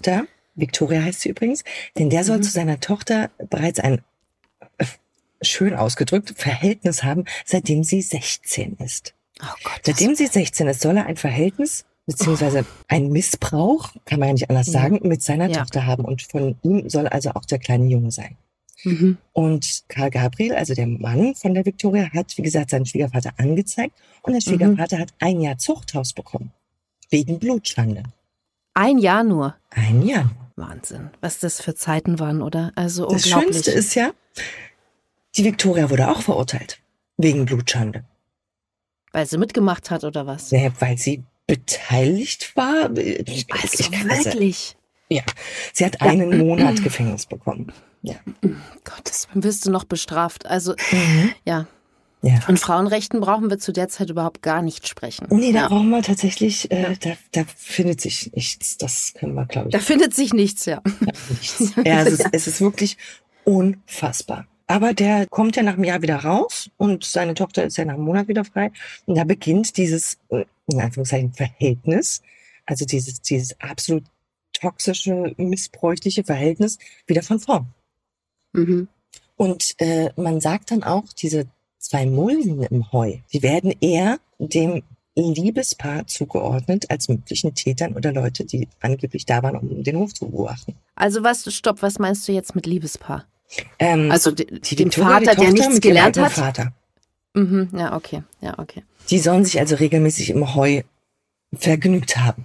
Victoria heißt sie übrigens, denn der soll zu seiner Tochter bereits ein, schön ausgedrückt, Verhältnis haben, seitdem sie 16 ist. Oh Gott. Seitdem sie 16 ist, soll er ein Verhältnis beziehungsweise ein Missbrauch, kann man ja nicht anders sagen, mit seiner Tochter haben. Und von ihm soll also auch der kleine Junge sein. Mhm. Und Karl Gabriel, also der Mann von der Victoria, hat, wie gesagt, seinen Schwiegervater angezeigt. Und der Schwiegervater hat 1 Jahr Zuchthaus bekommen. Wegen Blutschande. 1 Jahr nur. 1 Jahr. Wahnsinn. Was das für Zeiten waren, oder? Also Das unglaublich. Schönste ist ja, die Victoria wurde auch verurteilt. Wegen Blutschande. Weil sie mitgemacht hat, oder was? Naja, weil sie beteiligt war. Also wirklich? Ja, sie hat einen Monat Gefängnis bekommen. Ja. Gottes, dann wirst du noch bestraft. Also, ja. Ja. Von Frauenrechten brauchen wir zu der Zeit überhaupt gar nicht sprechen. Nee, da brauchen wir tatsächlich, da findet sich nichts. Das können wir, glaube ich. Da findet sich nichts, ja. Nichts. Ja, es ist wirklich unfassbar. Aber der kommt ja nach einem Jahr wieder raus und seine Tochter ist ja nach einem Monat wieder frei. Und da beginnt dieses, in Anführungszeichen, Verhältnis, also dieses absolut toxische, missbräuchliche Verhältnis wieder von vorn. Mhm. Und man sagt dann auch, diese 2 Mulden im Heu, die werden eher dem Liebespaar zugeordnet als möglichen Tätern oder Leute, die angeblich da waren, um den Hof zu beobachten. Also was meinst du jetzt mit Liebespaar? Also die dem den Vater, der nichts gelernt hat? Vater. Mhm, ja, okay. Die sollen sich also regelmäßig im Heu vergnügt haben.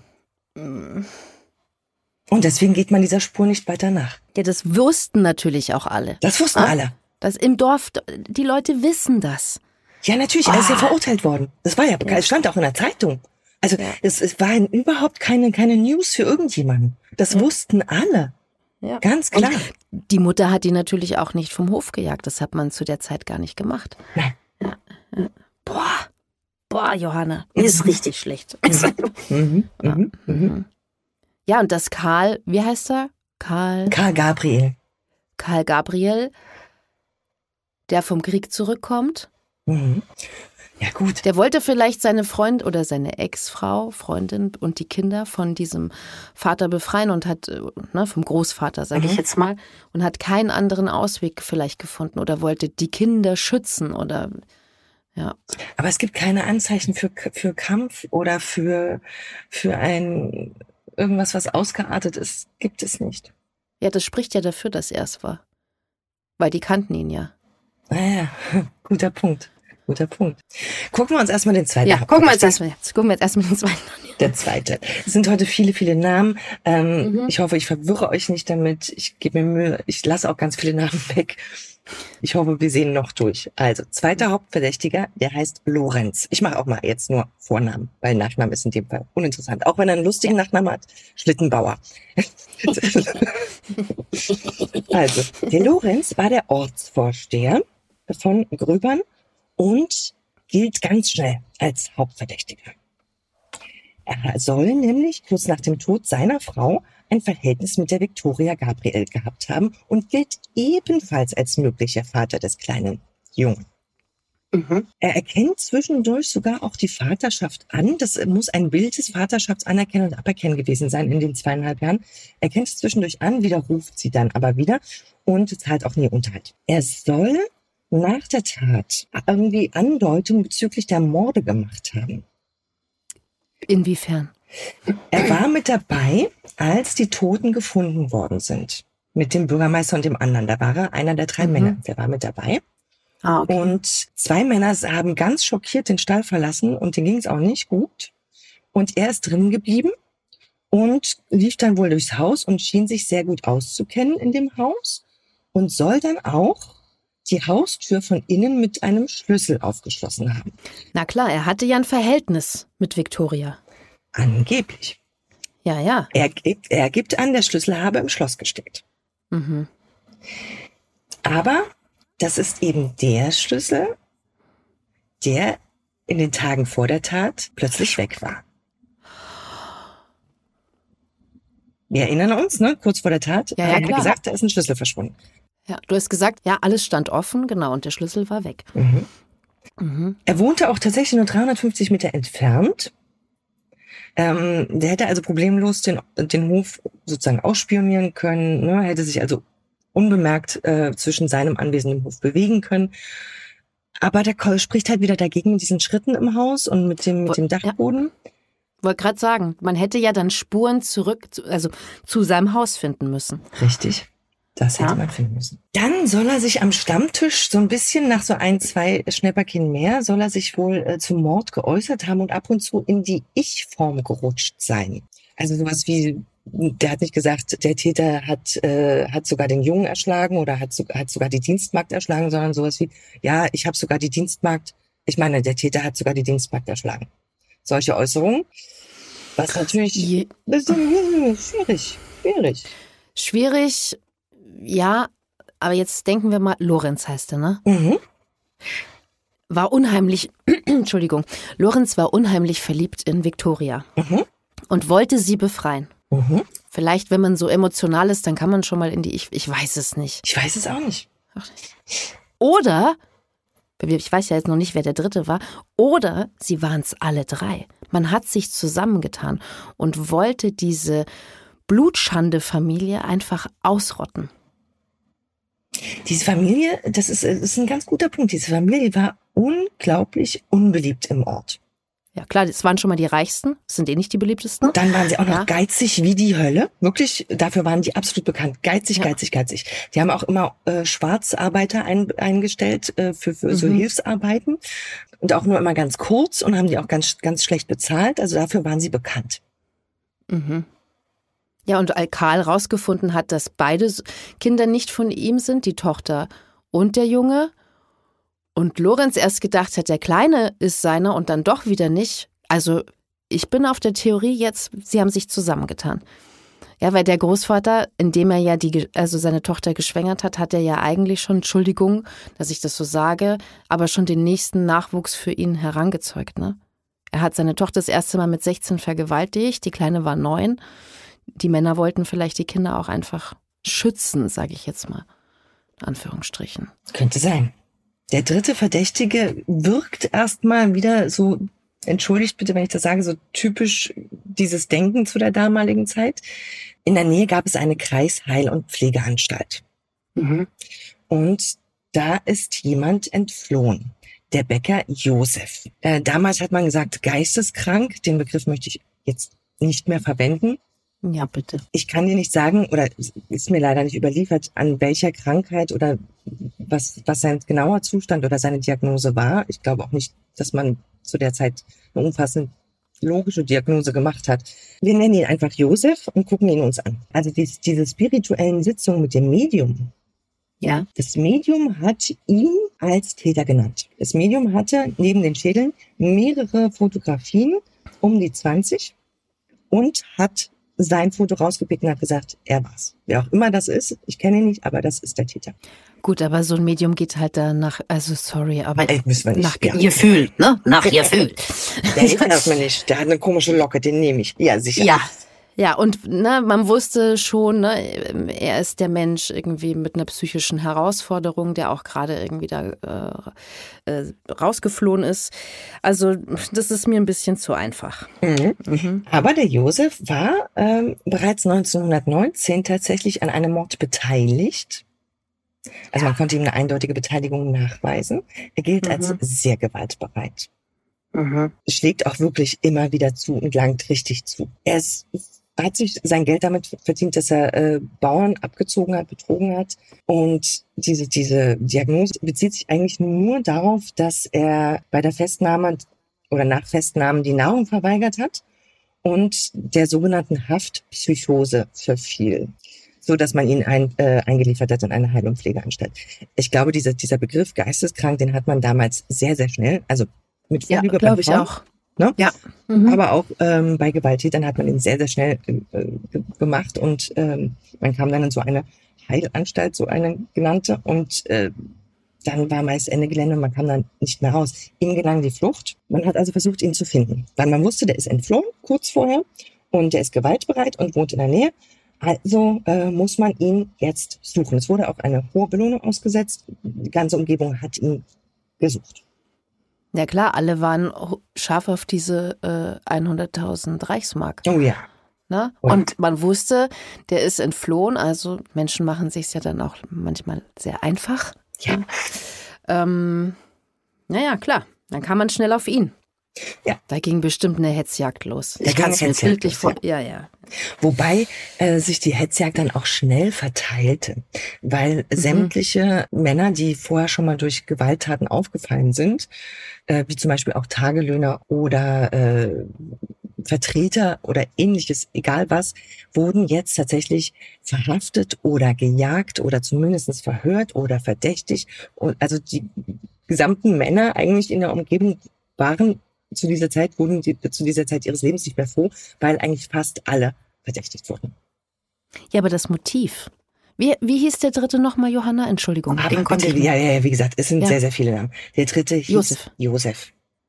Und deswegen geht man dieser Spur nicht weiter nach. Ja, das wussten natürlich auch alle. Das wussten alle. Das im Dorf, die Leute wissen das. Ja, natürlich, er ist ja verurteilt worden. Das war ja bekannt, es stand auch in der Zeitung. Also es war überhaupt keine News für irgendjemanden. Das wussten alle. Ja. Ganz klar. Und die Mutter hat die natürlich auch nicht vom Hof gejagt. Das hat man zu der Zeit gar nicht gemacht. Nein. Ja. Boah, Johanna, ist richtig schlecht. Ja, und das Karl, wie heißt er? Karl Gabriel. Karl Gabriel, der vom Krieg zurückkommt. Mhm. Ja, gut. Der wollte vielleicht seine Freund oder seine Ex-Frau, Freundin und die Kinder von diesem Vater befreien und hat, vom Großvater, sage ich jetzt mal, und hat keinen anderen Ausweg vielleicht gefunden oder wollte die Kinder schützen oder, ja. Aber es gibt keine Anzeichen für Kampf oder für ein irgendwas, was ausgeartet ist, gibt es nicht. Ja, das spricht ja dafür, dass er es war. Weil die kannten ihn ja. Naja, guter Punkt. Gucken wir uns erstmal den zweiten an. Gucken wir jetzt erstmal den zweiten an. Der zweite. Es sind heute viele, viele Namen. Ich hoffe, ich verwirre euch nicht damit. Ich gebe mir Mühe. Ich lasse auch ganz viele Namen weg. Ich hoffe, wir sehen noch durch. Also, zweiter Hauptverdächtiger, der heißt Lorenz. Ich mache auch mal jetzt nur Vornamen, weil Nachname ist in dem Fall uninteressant. Auch wenn er einen lustigen Nachnamen hat. Schlittenbauer. Also, der Lorenz war der Ortsvorsteher von Gröbern und gilt ganz schnell als Hauptverdächtiger. Er soll nämlich kurz nach dem Tod seiner Frau ein Verhältnis mit der Victoria Gabriel gehabt haben und gilt ebenfalls als möglicher Vater des kleinen Jungen. Er erkennt zwischendurch sogar auch die Vaterschaft an. Das muss ein wildes Vaterschaftsanerkennen und Aberkennen gewesen sein in den 2,5 Jahren. Er kennt es zwischendurch an, widerruft sie dann aber wieder und zahlt auch nie Unterhalt. Er soll nach der Tat irgendwie Andeutungen bezüglich der Morde gemacht haben. Inwiefern? Er war mit dabei, als die Toten gefunden worden sind. Mit dem Bürgermeister und dem anderen. Da war er einer der 3 Männer. Der war mit dabei. Okay. Und 2 Männer haben ganz schockiert den Stall verlassen und denen ging es auch nicht gut. Und er ist drin geblieben und lief dann wohl durchs Haus und schien sich sehr gut auszukennen in dem Haus und soll dann auch die Haustür von innen mit einem Schlüssel aufgeschlossen haben. Na klar, er hatte ja ein Verhältnis mit Victoria. Angeblich. Ja. Er gibt an, der Schlüssel habe im Schloss gesteckt. Aber das ist eben der Schlüssel, der in den Tagen vor der Tat plötzlich weg war. Wir erinnern uns, ne? Kurz vor der Tat haben wir gesagt, da ist ein Schlüssel verschwunden. Ja, du hast gesagt, ja, alles stand offen, genau, und der Schlüssel war weg. Er wohnte auch tatsächlich nur 350 Meter entfernt. Der hätte also problemlos den Hof sozusagen ausspionieren können, ne? Hätte sich also unbemerkt zwischen seinem Anwesen und dem Hof bewegen können. Aber der spricht halt wieder dagegen mit diesen Schritten im Haus und mit dem Dachboden. Ja. Wollte gerade sagen, man hätte ja dann Spuren zurück, also zu seinem Haus finden müssen. Richtig. Das hätte man finden müssen. Dann soll er sich am Stammtisch so ein bisschen nach so 1-2 Schnäpperchen mehr, soll er sich wohl zum Mord geäußert haben und ab und zu in die Ich-Form gerutscht sein. Also sowas wie, der hat nicht gesagt, der Täter hat sogar den Jungen erschlagen oder hat sogar die Dienstmagd erschlagen, sondern sowas wie, ja, ich habe sogar die Dienstmagd, ich meine, der Täter hat sogar die Dienstmagd erschlagen. Solche Äußerungen. Was natürlich schwierig. Schwierig, ja, aber jetzt denken wir mal, Lorenz heißt er, ne? Mhm. War unheimlich, Entschuldigung, Lorenz war unheimlich verliebt in Viktoria und wollte sie befreien. Mhm. Vielleicht, wenn man so emotional ist, dann kann man schon mal in die Ich weiß es nicht. Ich weiß es auch nicht. Oder, ich weiß ja jetzt noch nicht, wer der Dritte war, oder sie waren es alle drei. Man hat sich zusammengetan und wollte diese Blutschande-Familie einfach ausrotten. Diese Familie, das ist ein ganz guter Punkt. Diese Familie war unglaublich unbeliebt im Ort. Ja klar, das waren schon mal die Reichsten, das sind nicht die beliebtesten. Dann waren sie auch noch geizig wie die Hölle. Wirklich, dafür waren die absolut bekannt. Geizig. Die haben auch immer Schwarzarbeiter eingestellt für so Hilfsarbeiten. Und auch nur immer ganz kurz und haben die auch ganz, ganz schlecht bezahlt. Also dafür waren sie bekannt. Mhm. Ja, und Karl rausgefunden hat, dass beide Kinder nicht von ihm sind, die Tochter und der Junge. Und Lorenz erst gedacht hat, der Kleine ist seiner und dann doch wieder nicht. Also ich bin auf der Theorie jetzt, sie haben sich zusammengetan. Ja, weil der Großvater, indem er ja seine Tochter geschwängert hat, hat er ja eigentlich schon, Entschuldigung, dass ich das so sage, aber schon den nächsten Nachwuchs für ihn herangezeugt, ne? Er hat seine Tochter das erste Mal mit 16 vergewaltigt, die Kleine war 9. Die Männer wollten vielleicht die Kinder auch einfach schützen, sage ich jetzt mal. In Anführungsstrichen. Könnte sein. Der dritte Verdächtige wirkt erstmal wieder so, entschuldigt bitte, wenn ich das sage, so typisch dieses Denken zu der damaligen Zeit. In der Nähe gab es eine Kreisheil- und Pflegeanstalt. Mhm. Und da ist jemand entflohen. Der Bäcker Josef. Damals hat man gesagt, geisteskrank. Den Begriff möchte ich jetzt nicht mehr verwenden. Ja, bitte. Ich kann dir nicht sagen, oder ist mir leider nicht überliefert, an welcher Krankheit oder was sein genauer Zustand oder seine Diagnose war. Ich glaube auch nicht, dass man zu der Zeit eine umfassende logische Diagnose gemacht hat. Wir nennen ihn einfach Josef und gucken ihn uns an. Also diese spirituellen Sitzungen mit dem Medium. Ja. Das Medium hat ihn als Täter genannt. Das Medium hatte neben den Schädeln mehrere Fotografien, um die 20, und hat sein Foto rausgepickt und hat gesagt, er war's. Wer auch immer das ist, ich kenne ihn nicht, aber das ist der Täter. Gut, aber so ein Medium geht halt danach, also sorry, aber müssen wir nicht. nach Gefühl, ne? Nach Gefühl. Der darf man nicht. Der hat eine komische Locke, den nehme ich. Ja, sicher. Ja, und man wusste schon, er ist der Mensch irgendwie mit einer psychischen Herausforderung, der auch gerade irgendwie da rausgeflohen ist. Also das ist mir ein bisschen zu einfach. Aber der Josef war bereits 1919 tatsächlich an einem Mord beteiligt. Also man konnte ihm eine eindeutige Beteiligung nachweisen. Er gilt als sehr gewaltbereit. Schlägt auch wirklich immer wieder zu und langt richtig zu. Er hat sich sein Geld damit verdient, dass er Bauern abgezogen hat, betrogen hat. Und diese Diagnose bezieht sich eigentlich nur darauf, dass er bei der Festnahme oder nach Festnahmen die Nahrung verweigert hat und der sogenannten Haftpsychose verfiel, so dass man ihn eingeliefert hat in eine Heil- und Pflegeanstalt. Ich glaube, dieser Begriff geisteskrank, den hat man damals sehr, sehr schnell, also mit Vorliebe glaube ich auch. Ne? Ja. Aber auch bei Gewalttätern hat man ihn sehr, sehr schnell gemacht und man kam dann in so eine Heilanstalt, so eine genannte, und dann war meist Ende Gelände und man kam dann nicht mehr raus. Ihm gelang die Flucht. Man hat also versucht, ihn zu finden, weil man wusste, der ist entflohen kurz vorher und der ist gewaltbereit und wohnt in der Nähe. Also muss man ihn jetzt suchen. Es wurde auch eine hohe Belohnung ausgesetzt. Die ganze Umgebung hat ihn gesucht. Ja klar, alle waren scharf auf diese 100.000 Reichsmark. Oh ja. Ne? Oh ja. Und man wusste, der ist entflohen. Also Menschen machen sich ja dann auch manchmal sehr einfach. Ja. Naja, klar. Dann kam man schnell auf ihn. Ja. Da ging bestimmt eine Hetzjagd los. Da Ich kann es ging mir Hetzjagd bildlich los, vor. Ja. Wobei sich die Hetzjagd dann auch schnell verteilte, weil sämtliche Männer, die vorher schon mal durch Gewalttaten aufgefallen sind, wie zum Beispiel auch Tagelöhner oder Vertreter oder ähnliches, egal was, wurden jetzt tatsächlich verhaftet oder gejagt oder zumindest verhört oder verdächtigt. Und also die gesamten Männer eigentlich in der Umgebung wurden zu dieser Zeit ihres Lebens nicht mehr froh, weil eigentlich fast alle verdächtigt wurden. Ja, aber das Motiv. Wie hieß der dritte nochmal, Johanna? Entschuldigung. Aber ja, wie gesagt, es sind sehr, sehr viele Namen. Der dritte hieß Josef.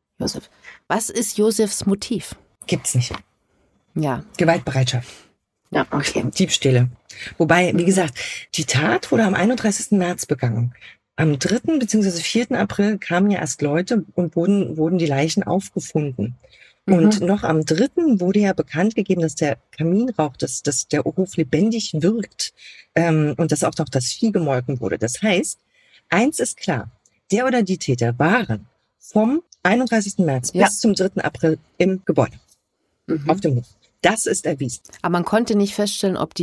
Was ist Josefs Motiv? Gibt's nicht. Ja. Gewaltbereitschaft. Ja, okay. Diebstähle. Wobei, wie gesagt, die Tat wurde am 31. März begangen. Am 3. bzw. 4. April kamen ja erst Leute und wurden die Leichen aufgefunden. Und noch am 3. wurde ja bekannt gegeben, dass der Kaminrauch, dass der Hof lebendig wirkt und dass auch noch das Vieh gemolken wurde. Das heißt, eins ist klar, der oder die Täter waren vom 31. März bis zum 3. April im Gebäude, auf dem Hof. Das ist erwiesen. Aber man konnte nicht feststellen, ob die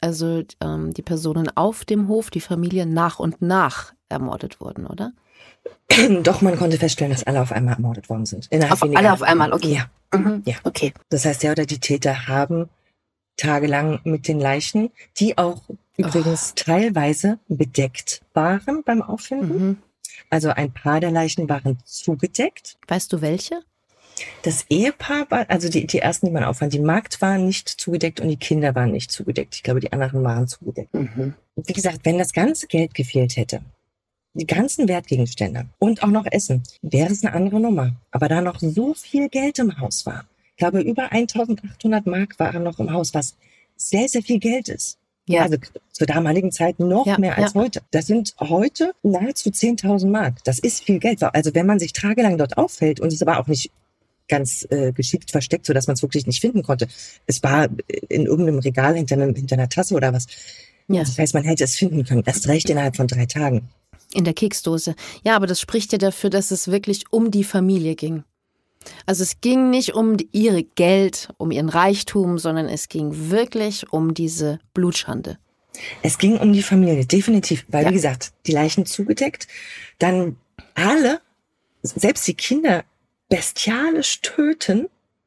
die Personen auf dem Hof, die Familie nach und nach ermordet wurden, oder? Doch, man konnte feststellen, dass alle auf einmal ermordet worden sind. Alle auf einmal, okay. Ja. Ja. Okay. Das heißt, der oder die Täter haben tagelang mit den Leichen, die auch übrigens teilweise bedeckt waren beim Auffinden. Also ein paar der Leichen waren zugedeckt. Weißt du welche? Das Ehepaar war, also die ersten, die man auffand, die Magd waren nicht zugedeckt und die Kinder waren nicht zugedeckt. Ich glaube, die anderen waren zugedeckt. Wie gesagt, wenn das ganze Geld gefehlt hätte, die ganzen Wertgegenstände und auch noch Essen, wäre es eine andere Nummer. Aber da noch so viel Geld im Haus war, ich glaube, über 1.800 Mark waren noch im Haus, was sehr, sehr viel Geld ist. Ja. Also zur damaligen Zeit noch mehr als heute. Das sind heute nahezu 10.000 Mark. Das ist viel Geld. Also wenn man sich tagelang dort auffällt und es aber auch nicht ganz geschickt versteckt, sodass man es wirklich nicht finden konnte. Es war in irgendeinem Regal hinter einer Tasse oder was. Ja. Das heißt, man hätte es finden können. Erst recht innerhalb von 3 Tagen. In der Keksdose. Ja, aber das spricht ja dafür, dass es wirklich um die Familie ging. Also es ging nicht um ihr Geld, um ihren Reichtum, sondern es ging wirklich um diese Blutschande. Es ging um die Familie, definitiv. Weil, wie gesagt, die Leichen zugedeckt, dann alle, selbst die Kinder, bestialisch töten,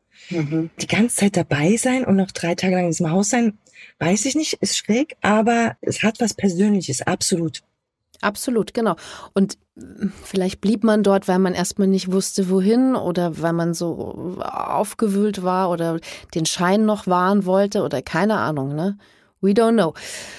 die ganze Zeit dabei sein und noch 3 Tage lang in diesem Haus sein, weiß ich nicht, ist schräg, aber es hat was Persönliches, absolut. Absolut, genau. Und vielleicht blieb man dort, weil man erstmal nicht wusste, wohin oder weil man so aufgewühlt war oder den Schein noch wahren wollte oder keine Ahnung, ne? We don't know.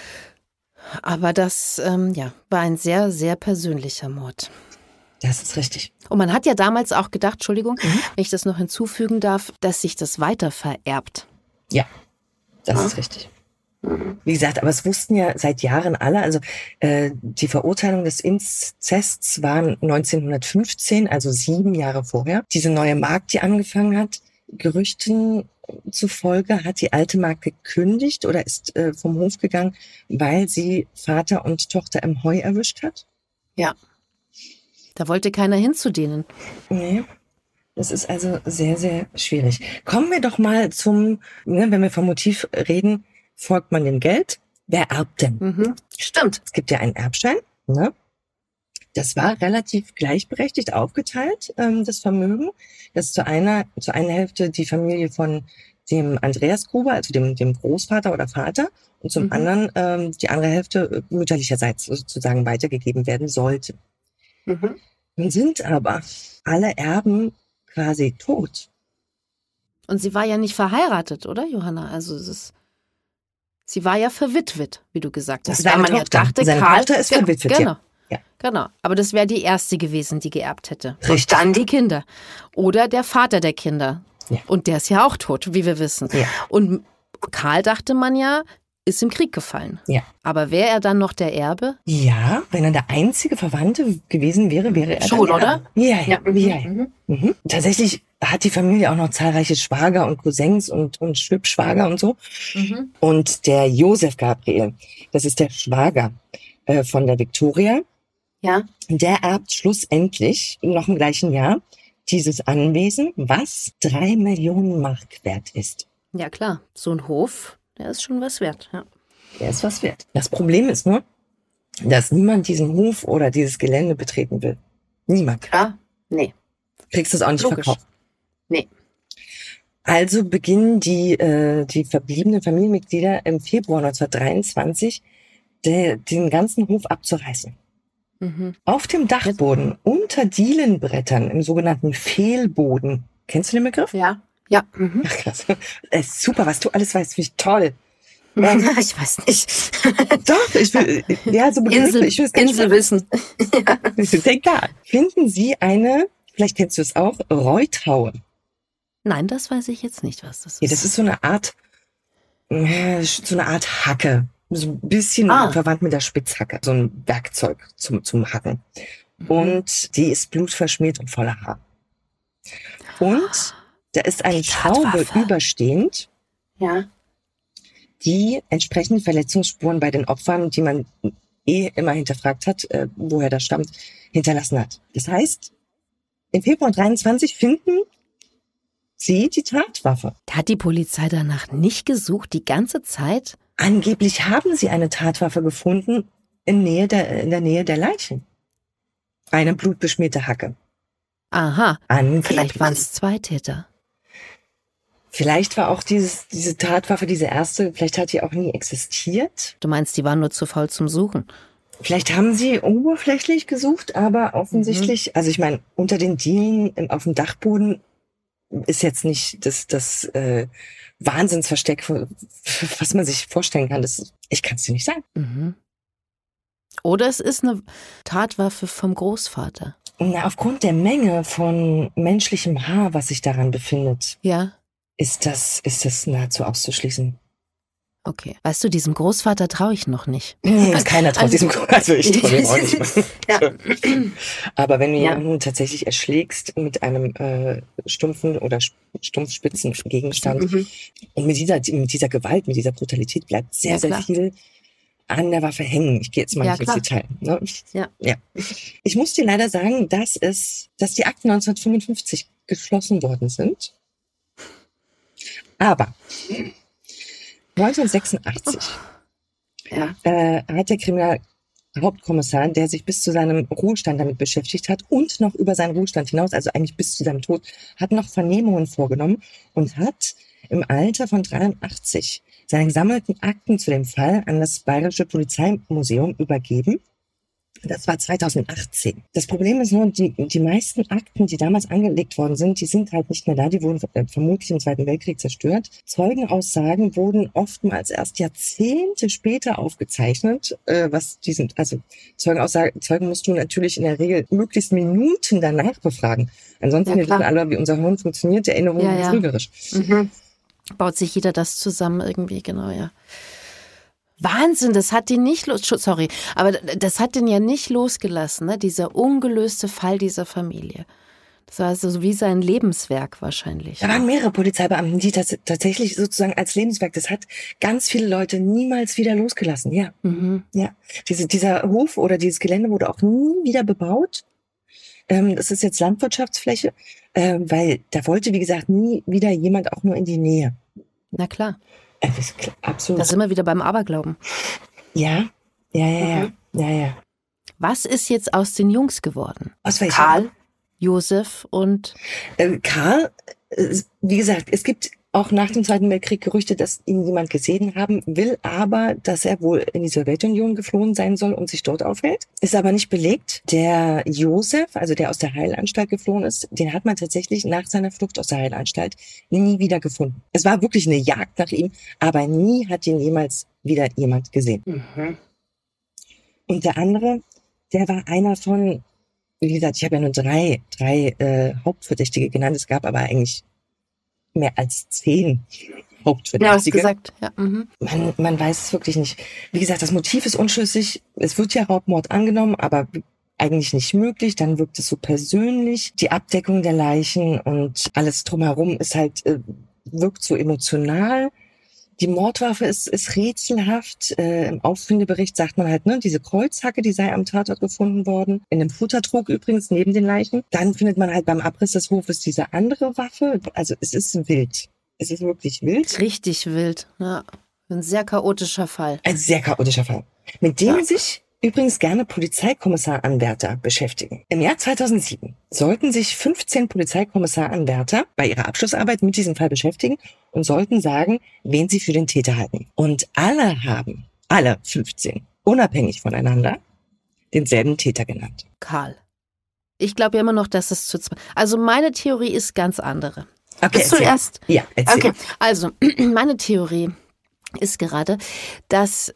Aber das, war ein sehr, sehr persönlicher Mord. Das ist richtig. Und man hat ja damals auch gedacht, Entschuldigung, wenn ich das noch hinzufügen darf, dass sich das weiter vererbt. Ja, das ist richtig. Wie gesagt, aber es wussten ja seit Jahren alle, also die Verurteilung des Inzests waren 1915, also 7 Jahre vorher. Diese neue Magd, die angefangen hat, Gerüchten zufolge hat die alte Magd gekündigt oder ist vom Hof gegangen, weil sie Vater und Tochter im Heu erwischt hat. Ja. Da wollte keiner hin zu denen. Nee. Das ist also sehr, sehr schwierig. Kommen wir doch mal zum, wenn wir vom Motiv reden, folgt man dem Geld? Wer erbt denn? Stimmt. Es gibt ja einen Erbschein, ne? Das war relativ gleichberechtigt aufgeteilt, das Vermögen. Das zur einen Hälfte die Familie von dem Andreas Gruber, also dem Großvater oder Vater, und zum anderen die andere Hälfte mütterlicherseits sozusagen weitergegeben werden sollte. Nun sind aber alle Erben quasi tot. Und sie war ja nicht verheiratet, oder, Johanna? Also sie war ja verwitwet, wie du gesagt hast. Seine Weil man Tochter. ja dachte, Seine Karl Tochter ist verwitwet, genau. Ja. Genau. Aber das wäre die erste gewesen, die geerbt hätte. Richtig. Und dann die Kinder. Oder der Vater der Kinder. Ja. Und der ist ja auch tot, wie wir wissen. Ja. Und Karl dachte man ja, ist im Krieg gefallen. Ja. Aber wäre er dann noch der Erbe? Ja, wenn er der einzige Verwandte gewesen wäre, wäre er Schon, dann oder? Ja. Mhm. Mhm. Tatsächlich hat die Familie auch noch zahlreiche Schwager und Cousins und Schwibschwager und so. Mhm. Und der Josef Gabriel, das ist der Schwager von der Victoria, Ja. der erbt schlussendlich noch im gleichen Jahr dieses Anwesen, was 3 Millionen Mark wert ist. Ja klar, so ein Hof, der ist schon was wert. Ja. Der ist was wert. Das Problem ist nur, dass niemand diesen Hof oder dieses Gelände betreten will. Niemand. Klar? Nee. Kriegst du es auch nicht Logisch. verkauft. Nee. Also beginnen die verbliebenen Familienmitglieder im Februar 1923 den ganzen Hof abzureißen. Mhm. Auf dem Dachboden unter Dielenbrettern im sogenannten Fehlboden. Kennst du den Begriff? Ja. Ja. Mhm. Ach, krass. Das ist super, was du alles weißt, finde ich toll. Ich weiß nicht. Doch, ich will, ja, so Begriffe, ich will es ganz Inselwissen. Ist egal. Finden Sie eine, vielleicht kennst du es auch, Reuthaue. Nein, das weiß ich jetzt nicht, was das ist. Ja, das ist so eine Art Hacke. So ein bisschen verwandt mit der Spitzhacke. So ein Werkzeug zum Hacken. Und die ist blutverschmiert und voller Haar. Und da ist eine Schraube Tatwaffe. überstehend, Ja. die entsprechende Verletzungsspuren bei den Opfern, die man immer hinterfragt hat, woher das stammt, hinterlassen hat. Das heißt, im Februar 23 finden sie die Tatwaffe. Hat die Polizei danach nicht gesucht, die ganze Zeit? Angeblich haben sie eine Tatwaffe gefunden in der Nähe der Leichen. Eine blutbeschmierte Hacke. Aha, Angeblich. vielleicht waren es 2 Täter. Vielleicht war auch diese Tatwaffe, diese erste, vielleicht hat die auch nie existiert. Du meinst, die waren nur zu faul zum Suchen? Vielleicht haben sie oberflächlich gesucht, aber offensichtlich, also ich meine, unter den Dielen auf dem Dachboden ist jetzt nicht das Wahnsinnsversteck, was man sich vorstellen kann. Ich kann es dir nicht sagen. Mhm. Oder es ist eine Tatwaffe vom Großvater. Na, aufgrund der Menge von menschlichem Haar, was sich daran befindet, Ja, ist das nahezu auszuschließen. okay. Weißt du, diesem Großvater traue ich noch nicht. Keiner traut diesem also ich traue dem auch nicht. Ja. Aber wenn du Ja. jemanden tatsächlich erschlägst mit einem stumpfen oder stumpfspitzen Gegenstand und mit dieser Gewalt, mit dieser Brutalität bleibt sehr, Ja, sehr klar. viel an der Waffe hängen. Ich gehe jetzt mal Ja, nicht ins klar. Detail. Ne? Ja. Ich muss dir leider sagen, dass die Akten 1955 geschlossen worden sind. Aber 1986 Ja. hat der Kriminalhauptkommissar, der sich bis zu seinem Ruhestand damit beschäftigt hat und noch über seinen Ruhestand hinaus, also eigentlich bis zu seinem Tod, hat noch Vernehmungen vorgenommen und hat im Alter von 83 seine gesammelten Akten zu dem Fall an das Bayerische Polizeimuseum übergeben. Das war 2018. Das Problem ist nur, die meisten Akten, die damals angelegt worden sind, die sind halt nicht mehr da. Die wurden vermutlich im Zweiten Weltkrieg zerstört. Zeugenaussagen wurden oftmals erst Jahrzehnte später aufgezeichnet. Zeugen musst du natürlich in der Regel möglichst Minuten danach befragen. Ansonsten Ja, wissen klar. alle, wie unser Hirn funktioniert. Erinnerung Ja, ist ja. trügerisch. Mhm. Baut sich jeder das zusammen irgendwie, genau, ja. Wahnsinn, das hat den nicht aber das hat den ja nicht losgelassen, ne? Dieser ungelöste Fall dieser Familie. Das war so wie sein Lebenswerk wahrscheinlich. Da waren mehrere Polizeibeamten, die das tatsächlich sozusagen als Lebenswerk, das hat ganz viele Leute niemals wieder losgelassen, ja. Mhm. Ja, dieser Hof oder dieses Gelände wurde auch nie wieder bebaut. Das ist jetzt Landwirtschaftsfläche, weil da wollte, wie gesagt, nie wieder jemand auch nur in die Nähe. Na klar, Das ist absolut. da sind wir wieder beim Aberglauben. Ja. Was ist jetzt aus den Jungs geworden? Aus welchem? Karl? Josef und Karl, wie gesagt, es gibt auch nach dem Zweiten Weltkrieg Gerüchte, dass ihn jemand gesehen haben will, aber dass er wohl in die Sowjetunion geflohen sein soll und sich dort aufhält. Ist aber nicht belegt. Der Josef, also der aus der Heilanstalt geflohen ist, den hat man tatsächlich nach seiner Flucht aus der Heilanstalt nie wieder gefunden. Es war wirklich eine Jagd nach ihm, aber nie hat ihn jemals wieder jemand gesehen. Mhm. Und der andere, der war einer von, wie gesagt, ich habe ja nur drei Hauptverdächtige genannt, es gab aber eigentlich mehr als 10. Ja, hast Hauptverdächtige. gesagt. Ja, mhm. Man weiß es wirklich nicht. Wie gesagt, das Motiv ist unschlüssig. Es wird ja Raubmord angenommen, aber eigentlich nicht möglich. Dann wirkt es so persönlich. Die Abdeckung der Leichen und alles drumherum ist halt, wirkt so emotional. Die Mordwaffe ist rätselhaft. Im Auffindebericht sagt man halt, ne, diese Kreuzhacke, die sei am Tatort gefunden worden. In einem Futtertrog übrigens neben den Leichen. Dann findet man halt beim Abriss des Hofes diese andere Waffe. Also es ist wild. Es ist wirklich wild. Richtig wild. Ja. Ein sehr chaotischer Fall. Ein sehr chaotischer Fall. Mit dem sich übrigens gerne Polizeikommissaranwärter beschäftigen. Im Jahr 2007 sollten sich 15 Polizeikommissaranwärter bei ihrer Abschlussarbeit mit diesem Fall beschäftigen und sollten sagen, wen sie für den Täter halten. Und alle 15, unabhängig voneinander, denselben Täter genannt. Karl. Ich glaube ja immer noch, dass es zu zweit. Also meine Theorie ist ganz andere. Okay, Bist du erzähl. erst? Ja, erzähl. Okay. Also, meine Theorie ist gerade, dass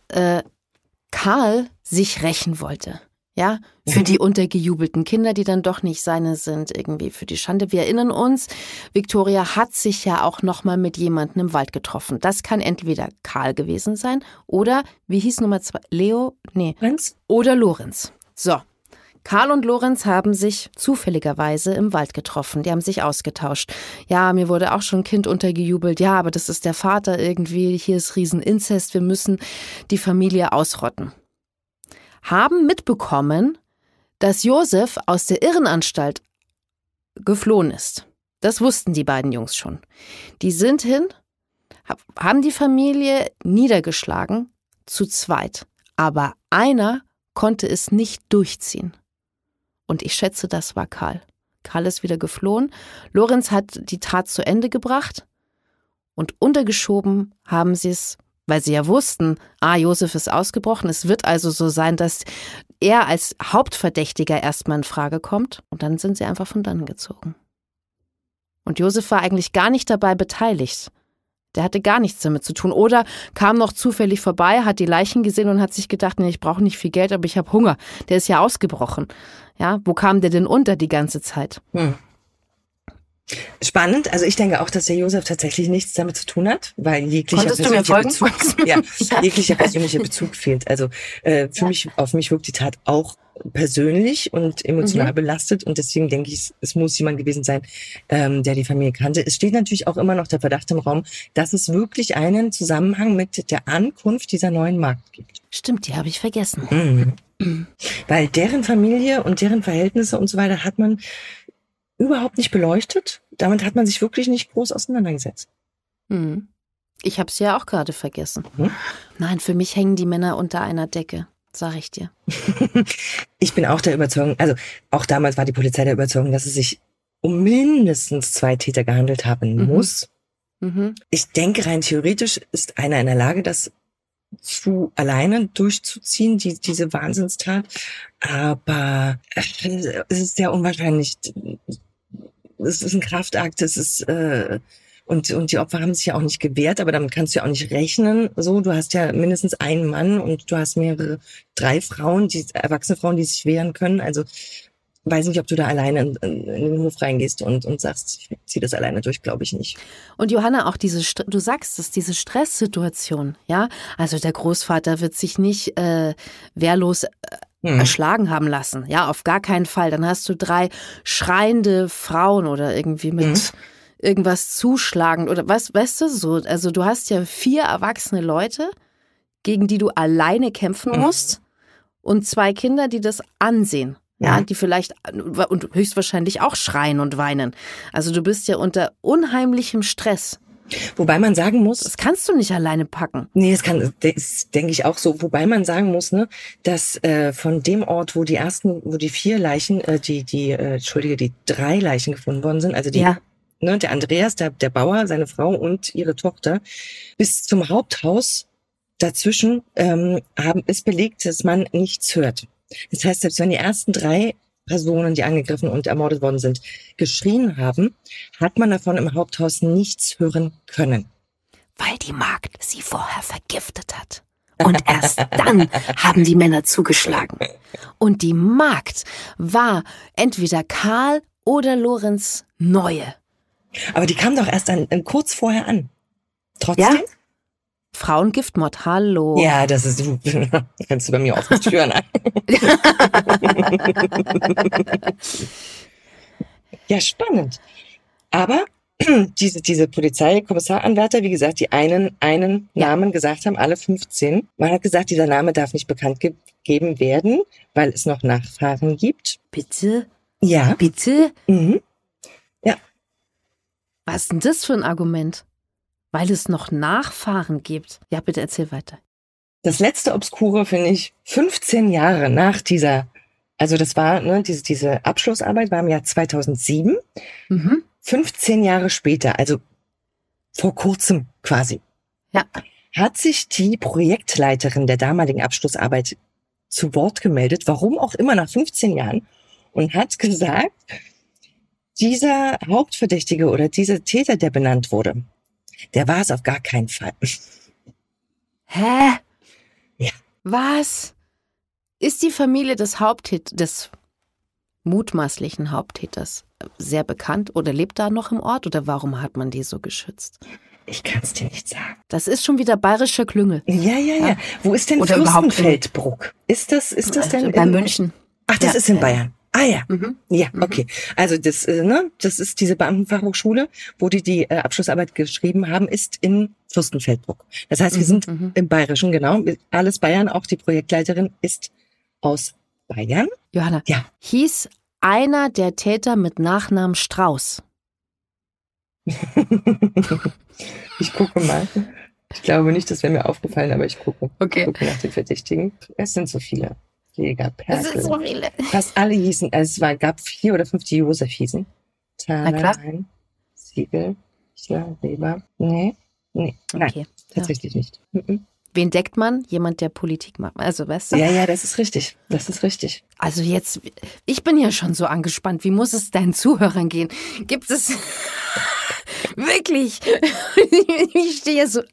Karl sich rächen wollte. Ja, für die untergejubelten Kinder, die dann doch nicht seine sind, irgendwie für die Schande. Wir erinnern uns, Viktoria hat sich ja auch nochmal mit jemandem im Wald getroffen. Das kann entweder Karl gewesen sein oder, wie hieß Nummer 2? Lorenz? Oder Lorenz. So. Karl und Lorenz haben sich zufälligerweise im Wald getroffen. Die haben sich ausgetauscht. Ja, mir wurde auch schon ein Kind untergejubelt. Ja, aber das ist der Vater irgendwie. Hier ist Rieseninzest. Wir müssen die Familie ausrotten. Haben mitbekommen, dass Josef aus der Irrenanstalt geflohen ist. Das wussten die beiden Jungs schon. Die sind hin, haben die Familie niedergeschlagen, zu zweit. Aber einer konnte es nicht durchziehen. Und ich schätze, das war Karl. Karl ist wieder geflohen. Lorenz hat die Tat zu Ende gebracht. Und untergeschoben haben sie es, weil sie ja wussten, Josef ist ausgebrochen. Es wird also so sein, dass er als Hauptverdächtiger erstmal in Frage kommt. Und dann sind sie einfach von dannen gezogen. Und Josef war eigentlich gar nicht dabei beteiligt. Der hatte gar nichts damit zu tun. Oder kam noch zufällig vorbei, hat die Leichen gesehen und hat sich gedacht, nee, ich brauche nicht viel Geld, aber ich habe Hunger. Der ist ja ausgebrochen. Ja, wo kam der denn unter die ganze Zeit? Spannend. Also ich denke auch, dass der Josef tatsächlich nichts damit zu tun hat, weil jeglicher Konntest du mir folgen? jeglicher persönlicher Bezug fehlt. Also auf mich wirkt die Tat auch persönlich und emotional belastet und deswegen denke ich, es muss jemand gewesen sein, der die Familie kannte. Es steht natürlich auch immer noch der Verdacht im Raum, dass es wirklich einen Zusammenhang mit der Ankunft dieser neuen Magd gibt. Stimmt, die habe ich vergessen. Weil deren Familie und deren Verhältnisse und so weiter hat man überhaupt nicht beleuchtet. Damit hat man sich wirklich nicht groß auseinandergesetzt. Ich habe es ja auch gerade vergessen. Nein, für mich hängen die Männer unter einer Decke, sag ich dir. Ich bin auch der Überzeugung, also auch damals war die Polizei der Überzeugung, dass es sich um mindestens 2 Täter gehandelt haben muss. Ich denke, rein theoretisch ist einer in der Lage, das zu alleine durchzuziehen, diese Wahnsinnstat. Aber es ist sehr unwahrscheinlich. Es ist ein Kraftakt, es ist und die Opfer haben sich ja auch nicht gewehrt, aber damit kannst du ja auch nicht rechnen. So, du hast ja mindestens einen Mann und du hast 3 Frauen, erwachsene Frauen, die sich wehren können. Also weiß nicht, ob du da alleine in den Hof reingehst und sagst, ich ziehe das alleine durch, glaube ich nicht. Und Johanna, auch du sagst es, diese Stresssituation, ja, also der Großvater wird sich nicht wehrlos erschlagen haben lassen, ja, auf gar keinen Fall. Dann hast du 3 schreiende Frauen oder irgendwie mit irgendwas zuschlagend oder was, weißt du, so, also du hast ja 4 erwachsene Leute, gegen die du alleine kämpfen musst und 2 Kinder, die das ansehen. Ja, die vielleicht und höchstwahrscheinlich auch schreien und weinen. Also du bist ja unter unheimlichem Stress. Wobei man sagen muss, Das kannst du nicht alleine packen. nee, das denke ich auch so. Wobei man sagen muss, ne, dass von dem Ort, wo die 4 Leichen, die 3 Leichen gefunden worden sind, also der Andreas, der Bauer, seine Frau und ihre Tochter, bis zum Haupthaus dazwischen ist belegt, dass man nichts hört. Das heißt, selbst wenn die ersten 3 Personen, die angegriffen und ermordet worden sind, geschrien haben, hat man davon im Haupthaus nichts hören können. Weil die Magd sie vorher vergiftet hat. Und erst dann haben die Männer zugeschlagen. Und die Magd war entweder Karl oder Lorenz Neue. Aber die kam doch erst kurz vorher an. Trotzdem? Ja? Frauengiftmord, hallo. Ja, das ist, kannst du bei mir auch nicht hören. Ja, spannend. Aber diese Polizeikommissaranwärter, wie gesagt, die einen Namen gesagt haben, alle 15. Man hat gesagt, dieser Name darf nicht bekannt gegeben werden, weil es noch Nachfahren gibt. Bitte? Ja. Bitte? Mhm. Ja. Was ist denn das für ein Argument? Weil es noch Nachfahren gibt. Ja, bitte erzähl weiter. Das letzte Obskure finde ich 15 Jahre nach dieser, also das war, ne, diese Abschlussarbeit war im Jahr 2007. 15 Jahre später, also vor kurzem quasi, Ja. hat sich die Projektleiterin der damaligen Abschlussarbeit zu Wort gemeldet, warum auch immer nach 15 Jahren, und hat gesagt, dieser Hauptverdächtige oder dieser Täter, der benannt wurde, der war es auf gar keinen Fall. Hä? Ja. Was? Ist die Familie des mutmaßlichen Haupttäters sehr bekannt oder lebt da noch im Ort oder warum hat man die so geschützt? Ich kann es dir nicht sagen. Das ist schon wieder bayerischer Klüngel. Ja. Wo ist denn Oder überhaupt Fürstenfeldbruck? Ist das denn bei München? Ach, das ist in Bayern. Ah ja. Mhm. Ja, okay. Also das ist diese Beamtenfachhochschule, wo die Abschlussarbeit geschrieben haben, ist in Fürstenfeldbruck. Das heißt, wir sind im Bayerischen, genau. Alles Bayern, auch die Projektleiterin ist aus Bayern. Johanna, Ja. hieß einer der Täter mit Nachnamen Strauß? Ich gucke mal. Ich glaube nicht, das wäre mir aufgefallen, aber ich gucke. Okay. Ich gucke nach den Verdächtigen. Es sind so viele. Jäger, Es sind Perkel. so viele. Fast alle hießen, also gab 4 oder 5, die Josef hießen. Na klar. Nein. Siegel, Schler, Weber. Nee, nein, Okay. tatsächlich nicht. Mhm. Wen deckt man? Jemand, der Politik macht. Also, weißt du? Ja, das ist richtig. Das ist richtig. Also jetzt, ich bin ja schon so angespannt. Wie muss es deinen Zuhörern gehen? Gibt es wirklich? Ich stehe so.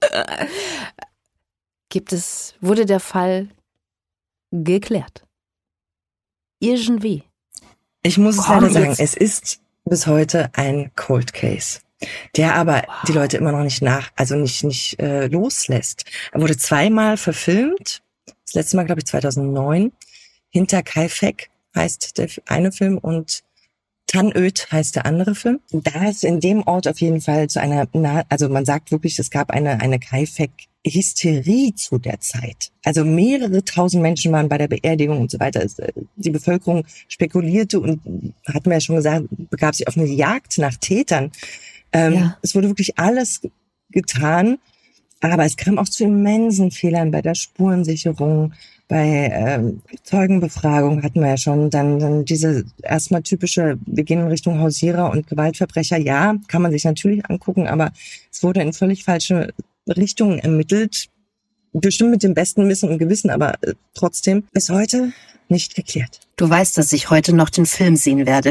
Wurde der Fall geklärt? Irgendwie. Ich muss es Komm, leider sagen, jetzt. es ist bis heute ein Cold Case, der aber die Leute immer noch nicht loslässt. Er wurde 2-mal verfilmt. Das letzte Mal, glaube ich, 2009. Hinter Kaifek heißt der eine Film und Tannöd heißt der andere Film. Da ist in dem Ort auf jeden Fall zu einer, also man sagt wirklich, es gab eine Kaifek-Hysterie zu der Zeit. Also mehrere tausend Menschen waren bei der Beerdigung und so weiter. Die Bevölkerung spekulierte und, hatten wir ja schon gesagt, begab sich auf eine Jagd nach Tätern. Ja. Es wurde wirklich alles getan, aber es kam auch zu immensen Fehlern bei der Spurensicherung, bei Zeugenbefragung hatten wir ja schon, dann diese erstmal typische, wir gehen in Richtung Hausierer und Gewaltverbrecher, ja, kann man sich natürlich angucken, aber es wurde in völlig falsche Richtungen ermittelt, bestimmt mit dem besten Wissen und Gewissen, aber trotzdem bis heute nicht geklärt. Du weißt, dass ich heute noch den Film sehen werde.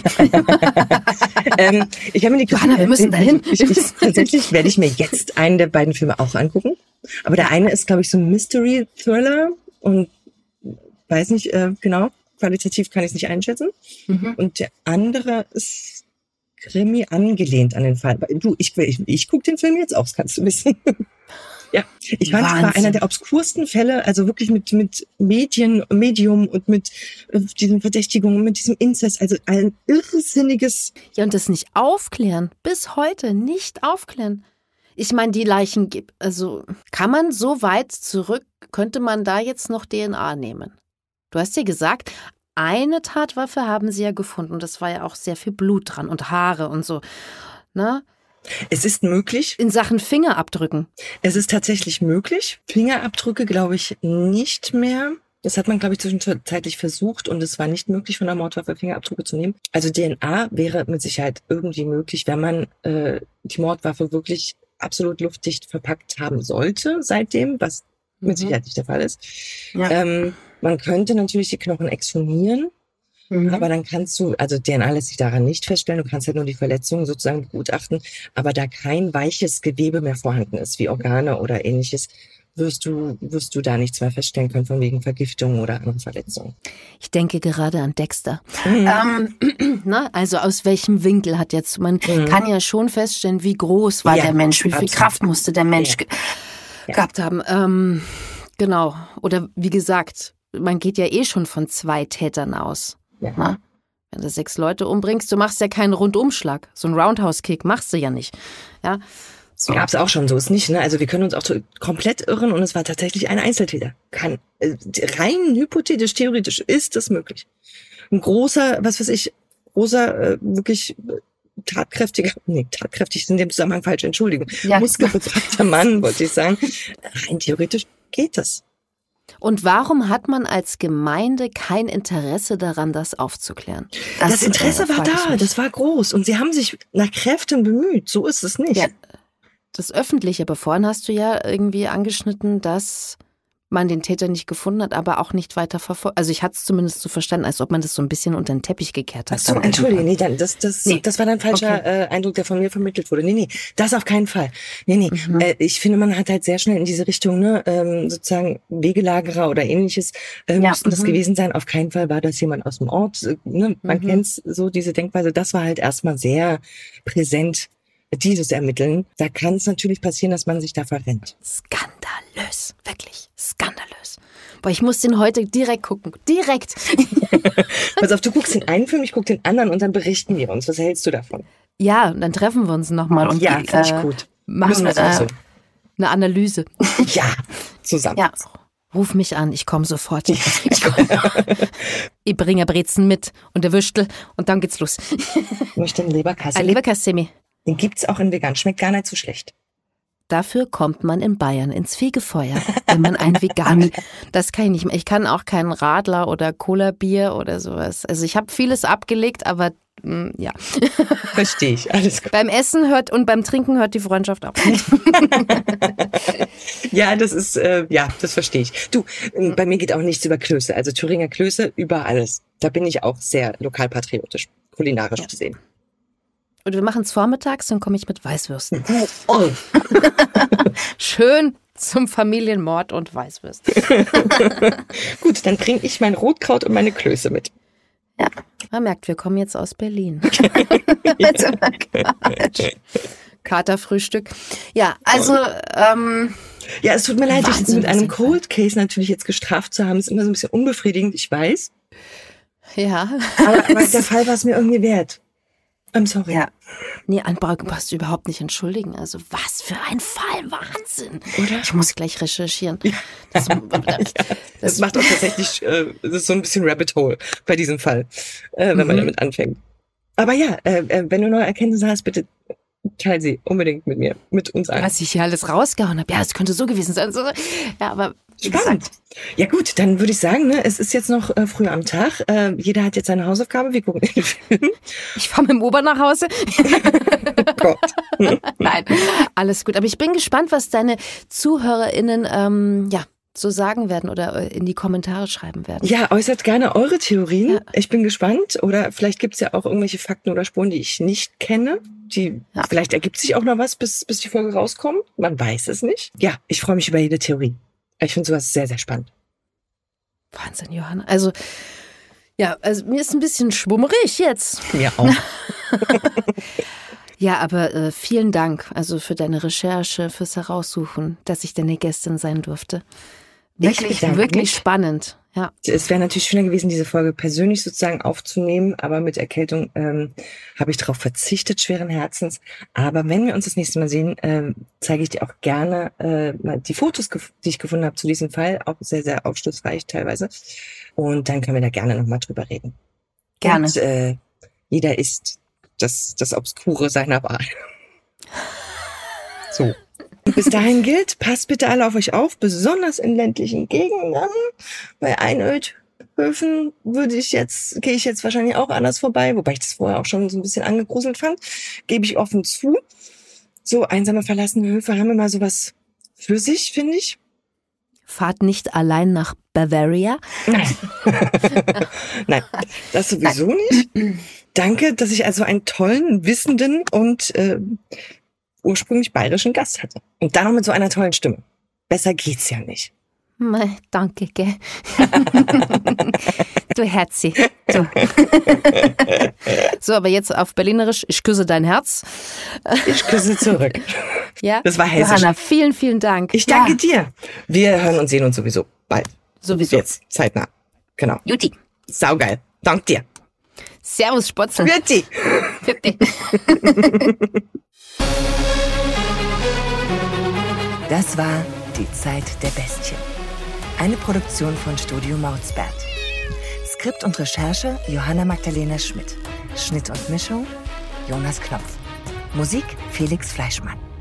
Ich habe mir die Johanna, wir müssen dahin. Tatsächlich werde ich mir jetzt einen der beiden Filme auch angucken. Aber der eine ist, glaube ich, so ein Mystery-Thriller und weiß nicht genau, qualitativ kann ich es nicht einschätzen. Und der andere ist Krimi angelehnt an den Fall. Du, ich gucke den Film jetzt auch, das kannst du wissen. Ja, ich fand, es war Wahnsinn. einer der obskursten Fälle, also wirklich mit Medium und mit diesen Verdächtigungen, mit diesem Inzest, also ein irrsinniges. Ja, und das nicht aufklären. Bis heute nicht aufklären. Ich meine, die Leichen gibt, also kann man so weit zurück, könnte man da jetzt noch DNA nehmen? Du hast ja gesagt, eine Tatwaffe haben sie ja gefunden und das war ja auch sehr viel Blut dran und Haare und so. Ne? Es ist möglich. In Sachen Fingerabdrücken. Es ist tatsächlich möglich. Fingerabdrücke glaube ich nicht mehr. Das hat man, glaube ich, zwischenzeitlich versucht und es war nicht möglich, von der Mordwaffe Fingerabdrücke zu nehmen. Also DNA wäre mit Sicherheit irgendwie möglich, wenn man die Mordwaffe wirklich absolut luftdicht verpackt haben sollte seitdem, was mit Sicherheit nicht der Fall ist. Ja. Man könnte natürlich die Knochen exhumieren, aber dann kannst du, also DNA lässt sich daran nicht feststellen, du kannst halt nur die Verletzungen sozusagen begutachten, aber da kein weiches Gewebe mehr vorhanden ist, wie Organe oder ähnliches, wirst du da nichts mehr feststellen können von wegen Vergiftung oder anderen Verletzungen. Ich denke gerade an Dexter. Also aus welchem Winkel hat jetzt, man kann ja schon feststellen, wie groß war der Mensch, wie viel Kraft musste der Mensch gehabt haben. Genau. Oder wie gesagt, man geht ja schon von 2 Tätern aus. Ja. Na? Wenn du 6 Leute umbringst, du machst ja keinen Rundumschlag. So einen Roundhouse-Kick machst du ja nicht. Ja. So. Gab's auch schon, so ist nicht, ne? Also wir können uns auch komplett irren und es war tatsächlich ein Einzeltäter. Rein hypothetisch, theoretisch ist das möglich. Ein großer, wirklich tatkräftig ist in dem Zusammenhang falsch, Entschuldigung. Ja. Muskelbefreiter Mann, wollte ich sagen. Rein theoretisch geht das. Und warum hat man als Gemeinde kein Interesse daran, das aufzuklären? Das Interesse war da, das war groß und sie haben sich nach Kräften bemüht, so ist es nicht. Ja, das Öffentliche, aber vorhin hast du ja irgendwie angeschnitten, dass man den Täter nicht gefunden hat, aber auch nicht weiter verfolgt. Also ich hatte es zumindest so verstanden, als ob man das so ein bisschen unter den Teppich gekehrt hat. Ach so, entschuldige, nee, das war dann falscher Eindruck, der von mir vermittelt wurde. Nee, das auf keinen Fall. Ich finde, man hat halt sehr schnell in diese Richtung, sozusagen Wegelagerer oder ähnliches, müssten das gewesen sein. Auf keinen Fall war das jemand aus dem Ort. Man kennt's so, diese Denkweise. Das war halt erstmal sehr präsent, dieses Ermitteln. Da kann es natürlich passieren, dass man sich da verrennt. Skandalös, wirklich skandalös. Boah, ich muss den heute direkt gucken. Direkt. Pass auf, du guckst den einen Film, ich guck den anderen und dann berichten wir uns. Was hältst du davon? Ja, und dann treffen wir uns nochmal. Und ja, finde ich gut. Machen wir so eine Analyse. Ja, zusammen. Ja. Ruf mich an, ich komme sofort. Ich bringe Brezen mit und der Würstel und dann geht's los. Ich möchte einen Leberkassemi. Ein Leberkassemi. Den gibt's auch in vegan. Schmeckt gar nicht so schlecht. Dafür kommt man in Bayern ins Fegefeuer, wenn man ein vegan... Das kann ich nicht mehr. Ich kann auch keinen Radler oder Cola-Bier oder sowas. Also ich habe vieles abgelegt, aber ja. Verstehe ich, alles gut. Beim Essen und beim Trinken hört die Freundschaft auf. Ja, das ist, das verstehe ich. Du, bei mir geht auch nichts über Klöße. Also Thüringer Klöße über alles. Da bin ich auch sehr lokalpatriotisch, kulinarisch gesehen. Und wir machen es vormittags, dann komme ich mit Weißwürsten. Oh. Schön zum Familienmord und Weißwürsten. Gut, dann bringe ich mein Rotkraut und meine Klöße mit. Ja, man merkt, wir kommen jetzt aus Berlin. Katerfrühstück. Ja, also... ja, es tut mir leid, dich mit einem Cold Case natürlich jetzt gestraft zu haben. Ist immer so ein bisschen unbefriedigend, ich weiß. Ja. Aber der Fall war es mir irgendwie wert. I'm sorry. Ja. Nee, Anbrauch brauchst du überhaupt nicht entschuldigen. Also was für ein Fall, Wahnsinn. Oder? Ich muss gleich recherchieren. Ja. Das macht auch tatsächlich, das ist so ein bisschen Rabbit Hole bei diesem Fall, wenn man damit anfängt. Aber ja, wenn du neue Erkenntnisse hast, bitte teil sie unbedingt mit mir, mit uns allen. Was ich hier alles rausgehauen habe. Ja, es könnte so gewesen sein. Ja, aber spannend. Ja gut, dann würde ich sagen, es ist jetzt noch früh am Tag. Jeder hat jetzt seine Hausaufgabe. Wir gucken den Film. Ich fahre mit dem Uber nach Hause. Oh Gott. Nein, alles gut. Aber ich bin gespannt, was deine ZuhörerInnen so sagen werden oder in die Kommentare schreiben werden. Ja, äußert gerne eure Theorien. Ja. Ich bin gespannt. Oder vielleicht gibt's ja auch irgendwelche Fakten oder Spuren, die ich nicht kenne. Vielleicht ergibt sich auch noch was, bis die Folge rauskommt. Man weiß es nicht. Ja, ich freue mich über jede Theorie. Ich finde sowas sehr, sehr spannend. Wahnsinn, Johanna. Also mir ist ein bisschen schwummerig jetzt. Mir auch. Ja, aber vielen Dank also für deine Recherche, fürs Heraussuchen, dass ich deine Gästin sein durfte. Wirklich spannend. Ja. Es wäre natürlich schöner gewesen, diese Folge persönlich sozusagen aufzunehmen, aber mit Erkältung habe ich darauf verzichtet, schweren Herzens. Aber wenn wir uns das nächste Mal sehen, zeige ich dir auch gerne mal die Fotos, die ich gefunden habe zu diesem Fall, auch sehr, sehr aufschlussreich teilweise. Und dann können wir da gerne nochmal drüber reden. Gerne. Und jeder isst das Obskure seiner Wahl. So. Bis dahin gilt, passt bitte alle auf euch auf, besonders in ländlichen Gegenden. Bei Einödhöfen gehe ich jetzt wahrscheinlich auch anders vorbei, wobei ich das vorher auch schon so ein bisschen angegruselt fand, gebe ich offen zu. So einsame, verlassene Höfe haben immer sowas für sich, finde ich. Fahrt nicht allein nach Bavaria? Nein. Nein, das sowieso nicht. Danke, dass ich also einen tollen, wissenden und ursprünglich bayerischen Gast hatte. Und dann noch mit so einer tollen Stimme. Besser geht's ja nicht. Mei, danke, gell. Du Herzi. So. So, aber jetzt auf Berlinerisch, ich küsse dein Herz. Ich küsse zurück. Ja? Das war hessisch. Johanna, vielen, vielen Dank. Ich danke dir. Wir hören und sehen uns sowieso bald. Sowieso. Jetzt, zeitnah. Genau. Juti. Saugeil. Dank dir. Servus, Spotzel. Juti. Juti. Das war Die Zeit der Bestien. Eine Produktion von Studio Mausbert. Skript und Recherche Johanna Magdalena Schmidt. Schnitt und Mischung Jonas Knopf. Musik Felix Fleischmann.